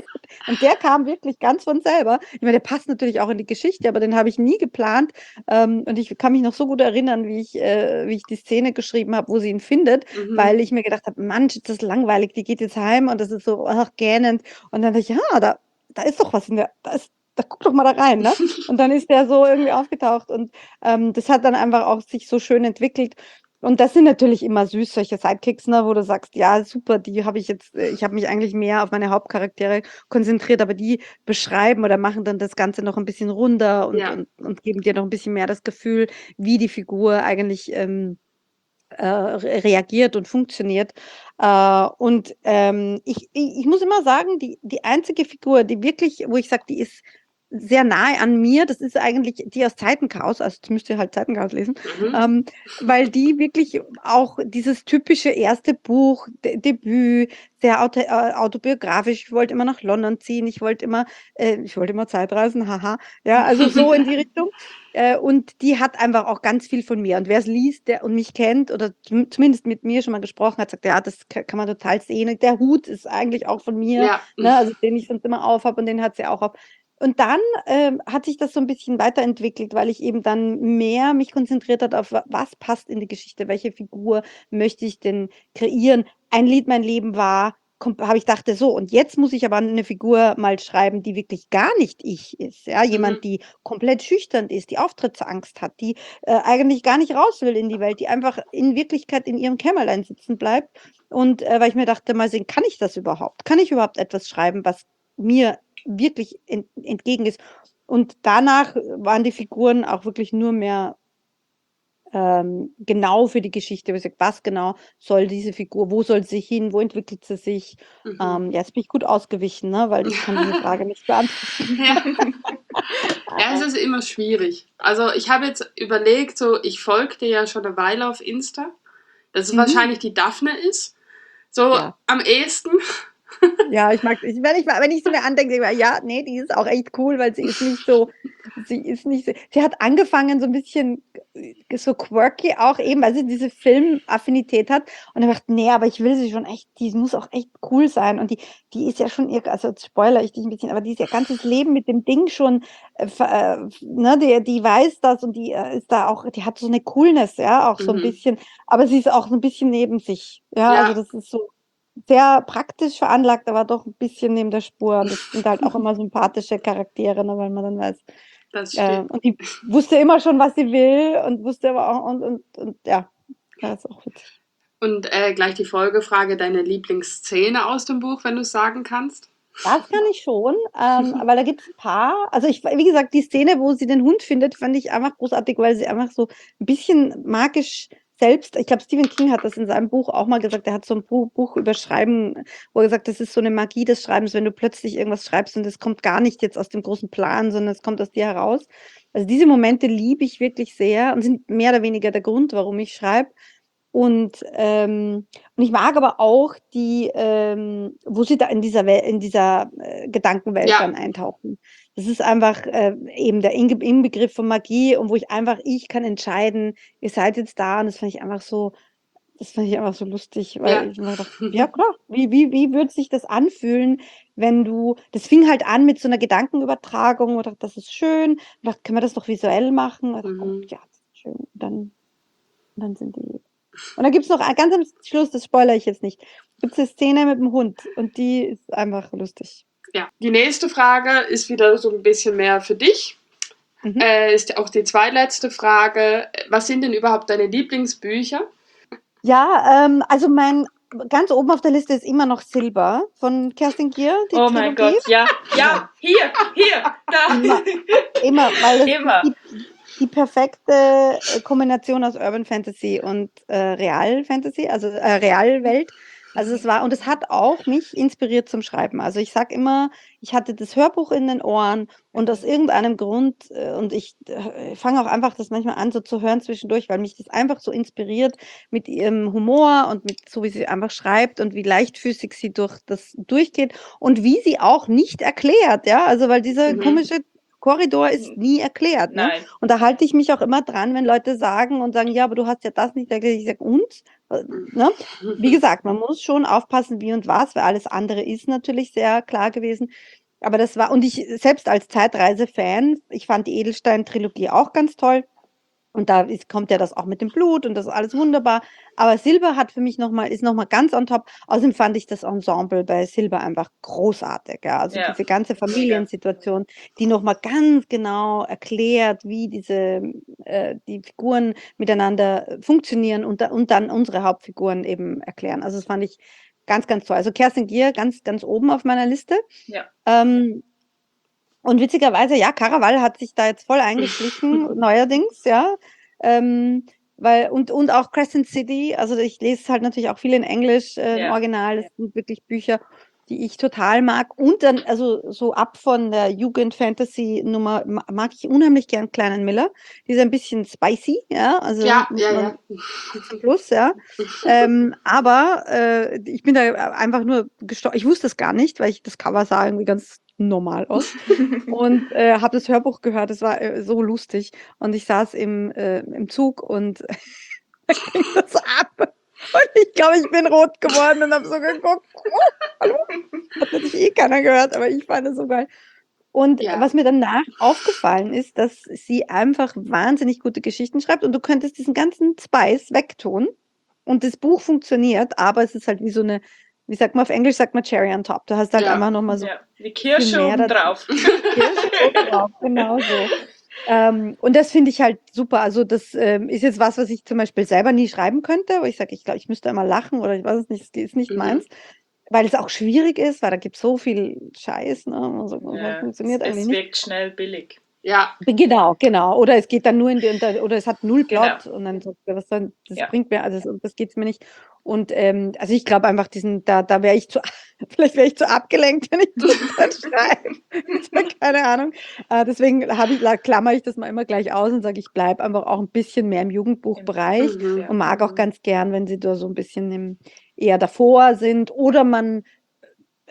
und der kam wirklich ganz von selber. Ich meine, der passt natürlich auch in die Geschichte, aber den habe ich nie geplant. Ähm, und ich kann mich noch so gut erinnern, wie ich, äh, wie ich die Szene geschrieben habe, wo sie ihn findet, Mhm. weil ich mir gedacht habe, Mann, ist das langweilig, die geht jetzt heim und das ist so ach, gähnend. Und dann dachte ich, ja, da, da ist doch was in der, da ist, da guck doch mal da rein, ne? Und dann ist der so irgendwie aufgetaucht und ähm, das hat dann einfach auch sich so schön entwickelt. Und das sind natürlich immer süß, solche Sidekicks, ne, wo du sagst, ja, super, die habe ich jetzt, äh, ich habe mich eigentlich mehr auf meine Hauptcharaktere konzentriert, aber die beschreiben oder machen dann das Ganze noch ein bisschen runder und, Ja. und, und geben dir noch ein bisschen mehr das Gefühl, wie die Figur eigentlich ähm, äh, re- reagiert und funktioniert. Äh, und ähm, ich, ich, ich muss immer sagen, die, die einzige Figur, die wirklich, wo ich sage, die ist sehr nahe an mir, das ist eigentlich die aus Zeitenchaos, also jetzt müsst ihr halt Zeitenchaos lesen, Mhm. ähm, weil die wirklich auch dieses typische erste Buch, De Debüt, sehr auto äh, autobiografisch, ich wollte immer nach London ziehen, ich wollte immer, äh, ich wollte immer Zeitreisen, haha, ja, also so in die Richtung. Äh, und die hat einfach auch ganz viel von mir. Und wer es liest der, und mich kennt oder zum, zumindest mit mir schon mal gesprochen hat, sagt, ja, das kann, kann man total sehen. Und der Hut ist eigentlich auch von mir, Ja. ne, also den ich sonst immer aufhab und den hat sie auch auf. Und dann ähm, hat sich das so ein bisschen weiterentwickelt, weil ich eben dann mehr mich konzentriert hat auf, wa- was passt in die Geschichte, welche Figur möchte ich denn kreieren. Ein Lied, mein Leben war, habe ich dachte so, und jetzt muss ich aber eine Figur mal schreiben, die wirklich gar nicht ich ist. Ja, jemand, Mhm. die komplett schüchtern ist, die Auftrittsangst hat, die äh, eigentlich gar nicht raus will in die Welt, die einfach in Wirklichkeit in ihrem Kämmerlein sitzen bleibt. Und äh, weil ich mir dachte, mal sehen, kann ich das überhaupt? Kann ich überhaupt etwas schreiben, was mir wirklich ent entgegen ist? Und danach waren die Figuren auch wirklich nur mehr ähm, genau für die Geschichte, wo ich sage, was genau soll diese Figur, wo soll sie hin, wo entwickelt sie sich? Mhm. Ähm, ja, jetzt bin ich gut ausgewichen, ne? Weil ich kann diese Frage nicht beantworten. Ja. Ja, es ist immer schwierig. Also ich habe jetzt überlegt, so ich folge dir ja schon eine Weile auf Insta, dass es Mhm. wahrscheinlich die Daphne ist. So Ja. am ehesten. Ja, ich mag, ich, wenn ich, wenn ich sie mir andenke, denke ich mir, ja, nee, die ist auch echt cool, weil sie ist nicht so, sie ist nicht so, sie hat angefangen so ein bisschen so quirky auch eben, weil sie diese Filmaffinität hat und er dachte, nee, aber ich will sie schon echt, die muss auch echt cool sein und die, die ist ja schon, ihr, also jetzt spoiler ich dich ein bisschen, aber die ist ihr ganzes Leben mit dem Ding schon, äh, ver- äh, ne, die, die weiß das und die äh, ist da auch, die hat so eine Coolness, ja, auch so ein Mhm. bisschen, aber sie ist auch so ein bisschen neben sich, ja, Ja. also das ist so sehr praktisch veranlagt, aber doch ein bisschen neben der Spur und das sind halt auch immer sympathische Charaktere, ne, weil man dann weiß, Das äh, stimmt. und die wusste immer schon, was sie will und wusste aber auch, und, und, und ja, das ist auch witzig. Und äh, gleich die Folgefrage, deine Lieblingsszene aus dem Buch, wenn du es sagen kannst? Das kann ich schon, ähm, weil da gibt es ein paar. Also ich, wie gesagt, die Szene, wo sie den Hund findet, fand ich einfach großartig, weil sie einfach so ein bisschen magisch selbst, ich glaube, Stephen King hat das in seinem Buch auch mal gesagt, er hat so ein Buch, Buch über Schreiben, wo er gesagt, das ist so eine Magie des Schreibens, wenn du plötzlich irgendwas schreibst und es kommt gar nicht jetzt aus dem großen Plan, sondern es kommt aus dir heraus. Also diese Momente liebe ich wirklich sehr und sind mehr oder weniger der Grund, warum ich schreibe. Und, ähm, und ich mag aber auch die, ähm, wo sie da in dieser Wel in dieser äh, Gedankenwelt Ja. dann eintauchen. Das ist einfach äh, eben der Inge Inbegriff von Magie und wo ich einfach, ich kann entscheiden, ihr seid jetzt da und das fand ich einfach so, das fand ich einfach so lustig, weil Ja. ich mir dachte, ja klar, wie, wie, wie würde sich das anfühlen, wenn du, das fing halt an mit so einer Gedankenübertragung und dachte, das ist schön, und dachte, können wir das doch visuell machen? Und dachte, oh, Mhm. ja, das ist schön. Und dann, und dann sind die. Und dann gibt es noch ein- ganz am Schluss, das spoilere ich jetzt nicht, gibt es eine Szene mit dem Hund und die ist einfach lustig. Ja. Die nächste Frage ist wieder so ein bisschen mehr für dich. Mhm. Äh, ist auch die zweitletzte Frage. Was sind denn überhaupt deine Lieblingsbücher? Ja, ähm, also mein ganz oben auf der Liste ist immer noch Silber von Kerstin Gier, die Oh mein Trilogie. Gott, ja, ja, hier, hier, da. Immer, immer, weil es Immer. die, die perfekte äh, Kombination aus Urban Fantasy und äh, Real Fantasy, also äh, Realwelt. Also es war, und es hat auch mich inspiriert zum Schreiben. Also ich sag immer, ich hatte das Hörbuch in den Ohren und aus irgendeinem Grund, äh, und ich äh, fange auch einfach das manchmal an, so zu hören zwischendurch, weil mich das einfach so inspiriert mit ihrem Humor und mit so, wie sie einfach schreibt und wie leichtfüßig sie durch das durchgeht und wie sie auch nicht erklärt, ja, also weil dieser Mhm. komische Korridor ist nie erklärt, ne? Nein. Und da halte ich mich auch immer dran, wenn Leute sagen und sagen, ja, aber du hast ja das nicht erklärt. Ich sage, und? Äh, Ne? Wie gesagt, man muss schon aufpassen, wie und was, weil alles andere ist natürlich sehr klar gewesen. Aber das war, und ich selbst als Zeitreise-Fan, ich fand die Edelstein-Trilogie auch ganz toll. Und da ist, kommt ja das auch mit dem Blut und das ist alles wunderbar. Aber Silber hat für mich nochmal, ist nochmal ganz on top. Außerdem fand ich das Ensemble bei Silber einfach großartig. Ja. Also Ja, diese ganze Familiensituation, die nochmal ganz genau erklärt, wie diese äh, die Figuren miteinander funktionieren und, da, und dann unsere Hauptfiguren eben erklären. Also das fand ich ganz, ganz toll. Also Kerstin Gier ganz, ganz oben auf meiner Liste. ja. Ähm, und witzigerweise, ja, Caraval hat sich da jetzt voll eingeschlichen, neuerdings, ja. Ähm, weil, und, und auch Crescent City, also ich lese es halt natürlich auch viel in Englisch, äh, im Ja. Original, das sind wirklich Bücher, die ich total mag. Und dann, also so ab von der Jugend-Fantasy-Nummer ma- mag ich unheimlich gern Kleinen Miller. Die ist ein bisschen spicy, ja, also Ja, muss ja, man ja. zum Plus, ja. Ähm, aber äh, ich bin da einfach nur gestorben. Ich wusste es gar nicht, weil ich das Cover sah irgendwie ganz normal aus. Und äh, habe das Hörbuch gehört. Es war äh, so lustig. Und ich saß im, äh, im Zug und da ging das ab. Und ich glaube, ich bin rot geworden und habe so geguckt. Oh, hallo? Hat natürlich eh keiner gehört, aber ich fand es so geil. Und Ja. was mir danach aufgefallen ist, dass sie einfach wahnsinnig gute Geschichten schreibt und du könntest diesen ganzen Spice wegtun und das Buch funktioniert, aber es ist halt wie so eine, wie sagt man auf Englisch, sagt man Cherry on top. Du hast halt Ja. einfach nochmal so Ja, die viel Kirsche mehr oben dazu. drauf. Kirsche obendrauf, genau so. Ähm, und das finde ich halt super. Also das ähm, ist jetzt was, was ich zum Beispiel selber nie schreiben könnte, wo ich sage, ich glaube, ich müsste immer lachen oder ich weiß es nicht, es ist nicht Mhm. meins, weil es auch schwierig ist, weil da gibt es so viel Scheiß, ne? Also, das Ja, es, funktioniert eigentlich es nicht. wirkt schnell billig. Ja. Genau, genau. Oder es geht dann nur in die, unter- oder es hat null Genau. Plot und dann sagt er, was dann, das Ja. bringt mir, also das, das geht's mir nicht. Und ähm, also ich glaube einfach, diesen, da, da wäre ich zu, vielleicht wäre ich zu abgelenkt, wenn ich das dann schreibe. Keine Ahnung. Äh, deswegen habe ich, la- klammer ich das mal immer gleich aus und sage, ich bleibe einfach auch ein bisschen mehr im Jugendbuchbereich Mhm. und mag auch ganz gern, wenn sie da so ein bisschen im, eher davor sind oder man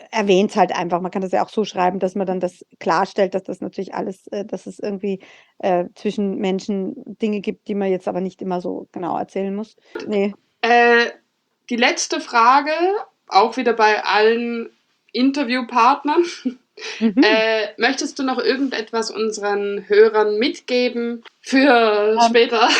erwähnt es halt einfach. Man kann das ja auch so schreiben, dass man dann das klarstellt, dass das natürlich alles, äh, dass es irgendwie äh, zwischen Menschen Dinge gibt, die man jetzt aber nicht immer so genau erzählen muss. Nee. Äh, die letzte Frage, auch wieder bei allen Interviewpartnern. Mhm. Äh, möchtest du noch irgendetwas unseren Hörern mitgeben für Um, später?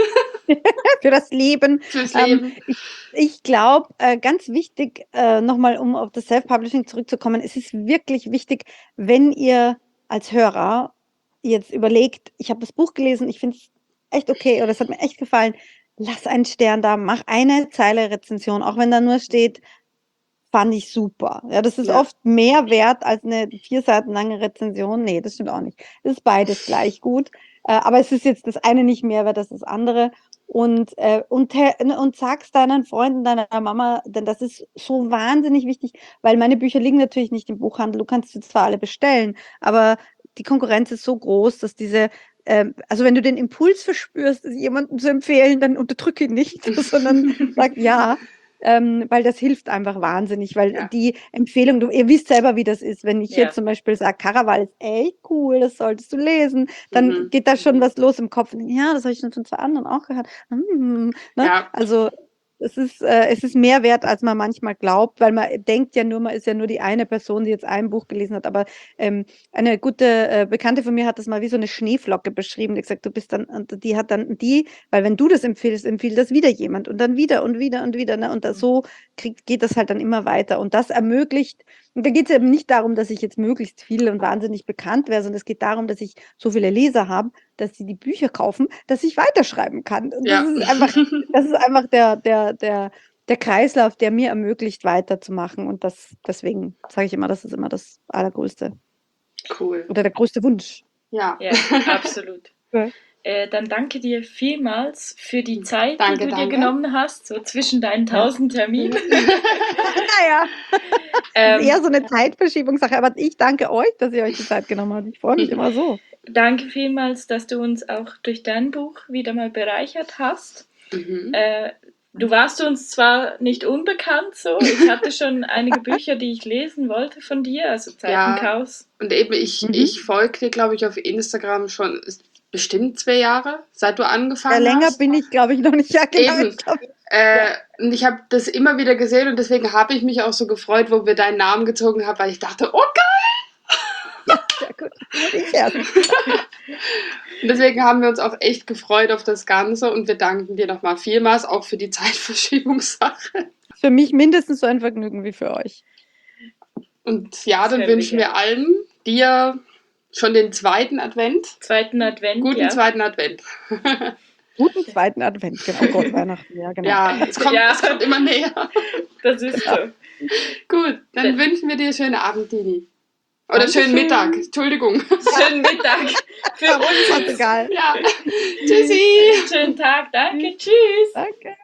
Für das Leben. Fürs Ähm, Leben. ich ich glaube, äh, ganz wichtig, äh, nochmal, um auf das Self-Publishing zurückzukommen, es ist wirklich wichtig, wenn ihr als Hörer jetzt überlegt, ich habe das Buch gelesen, ich finde es echt okay oder es hat mir echt gefallen, lass einen Stern da, mach eine Zeile Rezension, auch wenn da nur steht, fand ich super. Ja, das ist Ja. oft mehr wert als eine vier Seiten lange Rezension. Nee, das stimmt auch nicht. Es ist beides gleich gut. Äh, aber es ist jetzt das eine nicht mehr wert als das andere. Und, äh, und, te- und sag's deinen Freunden, deiner Mama, denn das ist so wahnsinnig wichtig, weil meine Bücher liegen natürlich nicht im Buchhandel. Du kannst sie zwar alle bestellen, aber die Konkurrenz ist so groß, dass diese, ähm, also wenn du den Impuls verspürst, es jemandem zu empfehlen, dann unterdrücke ihn nicht, sondern sag ja. Ähm, weil das hilft einfach wahnsinnig, weil Ja. die Empfehlung, du, ihr wisst selber, wie das ist. Wenn ich Ja. jetzt zum Beispiel sage, Caraval ist echt cool, das solltest du lesen, dann Mhm. geht da schon was los im Kopf. Ja, das habe ich schon von zwei anderen auch gehört. Hm, ne? Ja. Also es ist, äh, es ist mehr wert, als man manchmal glaubt, weil man denkt ja nur, man ist ja nur die eine Person, die jetzt ein Buch gelesen hat. Aber ähm, eine gute äh, Bekannte von mir hat das mal wie so eine Schneeflocke beschrieben. Die hat gesagt, du bist dann, und die hat dann die, weil wenn du das empfiehlst, empfiehlt das wieder jemand und dann wieder und wieder und wieder. Ne? Und das, so kriegt, geht das halt dann immer weiter. Und das ermöglicht, und da geht es eben nicht darum, dass ich jetzt möglichst viel und wahnsinnig bekannt wäre, sondern es geht darum, dass ich so viele Leser habe, dass sie die Bücher kaufen, dass ich weiterschreiben kann. Und Ja. das ist einfach, das ist einfach der, der, der, der Kreislauf, der mir ermöglicht, weiterzumachen. Und das, deswegen sage ich immer, das ist immer das Allergrößte. Cool. Oder der größte Wunsch. Ja. Ja, absolut. Ja. Äh, dann danke dir vielmals für die Zeit, Danke, die du dir danke. genommen hast, so zwischen deinen tausend Terminen. Naja, das ähm, ist eher so eine Zeitverschiebungssache. Aber ich danke euch, dass ihr euch die Zeit genommen habt. Ich freue mich immer so. Danke vielmals, dass du uns auch durch dein Buch wieder mal bereichert hast. Mhm. Äh, du warst uns zwar nicht unbekannt so, ich hatte schon einige Bücher, die ich lesen wollte von dir, also Zeitenchaos. Und eben, ich, Mhm. ich folge dir, glaube ich, auf Instagram schon ist bestimmt zwei Jahre, seit du angefangen Ja, länger hast. bin ich, glaube ich, noch nicht. Ja, genau. Eben. Ich glaub, Äh, Ja. Und ich habe das immer wieder gesehen und deswegen habe ich mich auch so gefreut, wo wir deinen Namen gezogen haben, weil ich dachte, oh geil! ja, sehr gut. Und ich erst. Und deswegen haben wir uns auch echt gefreut auf das Ganze und wir danken dir nochmal vielmals auch für die Zeitverschiebungssache. Für mich mindestens so ein Vergnügen wie für euch. Und ja, dann Sehr wünschen wir gerne. allen dir schon den zweiten Advent. Zweiten Advent, Guten ja. zweiten Advent. Guten zweiten Advent, genau. Oh Gott, Weihnachten, ja, genau. Ja, es kommt, Ja. es kommt immer näher. Das ist so. Gut, dann Dann- wünschen wir dir einen schönen Abend, Dini. Oder Dankeschön. schönen Mittag, Entschuldigung. Schönen Mittag für Ist uns. egal. Ja, tschüssi. Schönen Tag, danke, tschüss. Danke.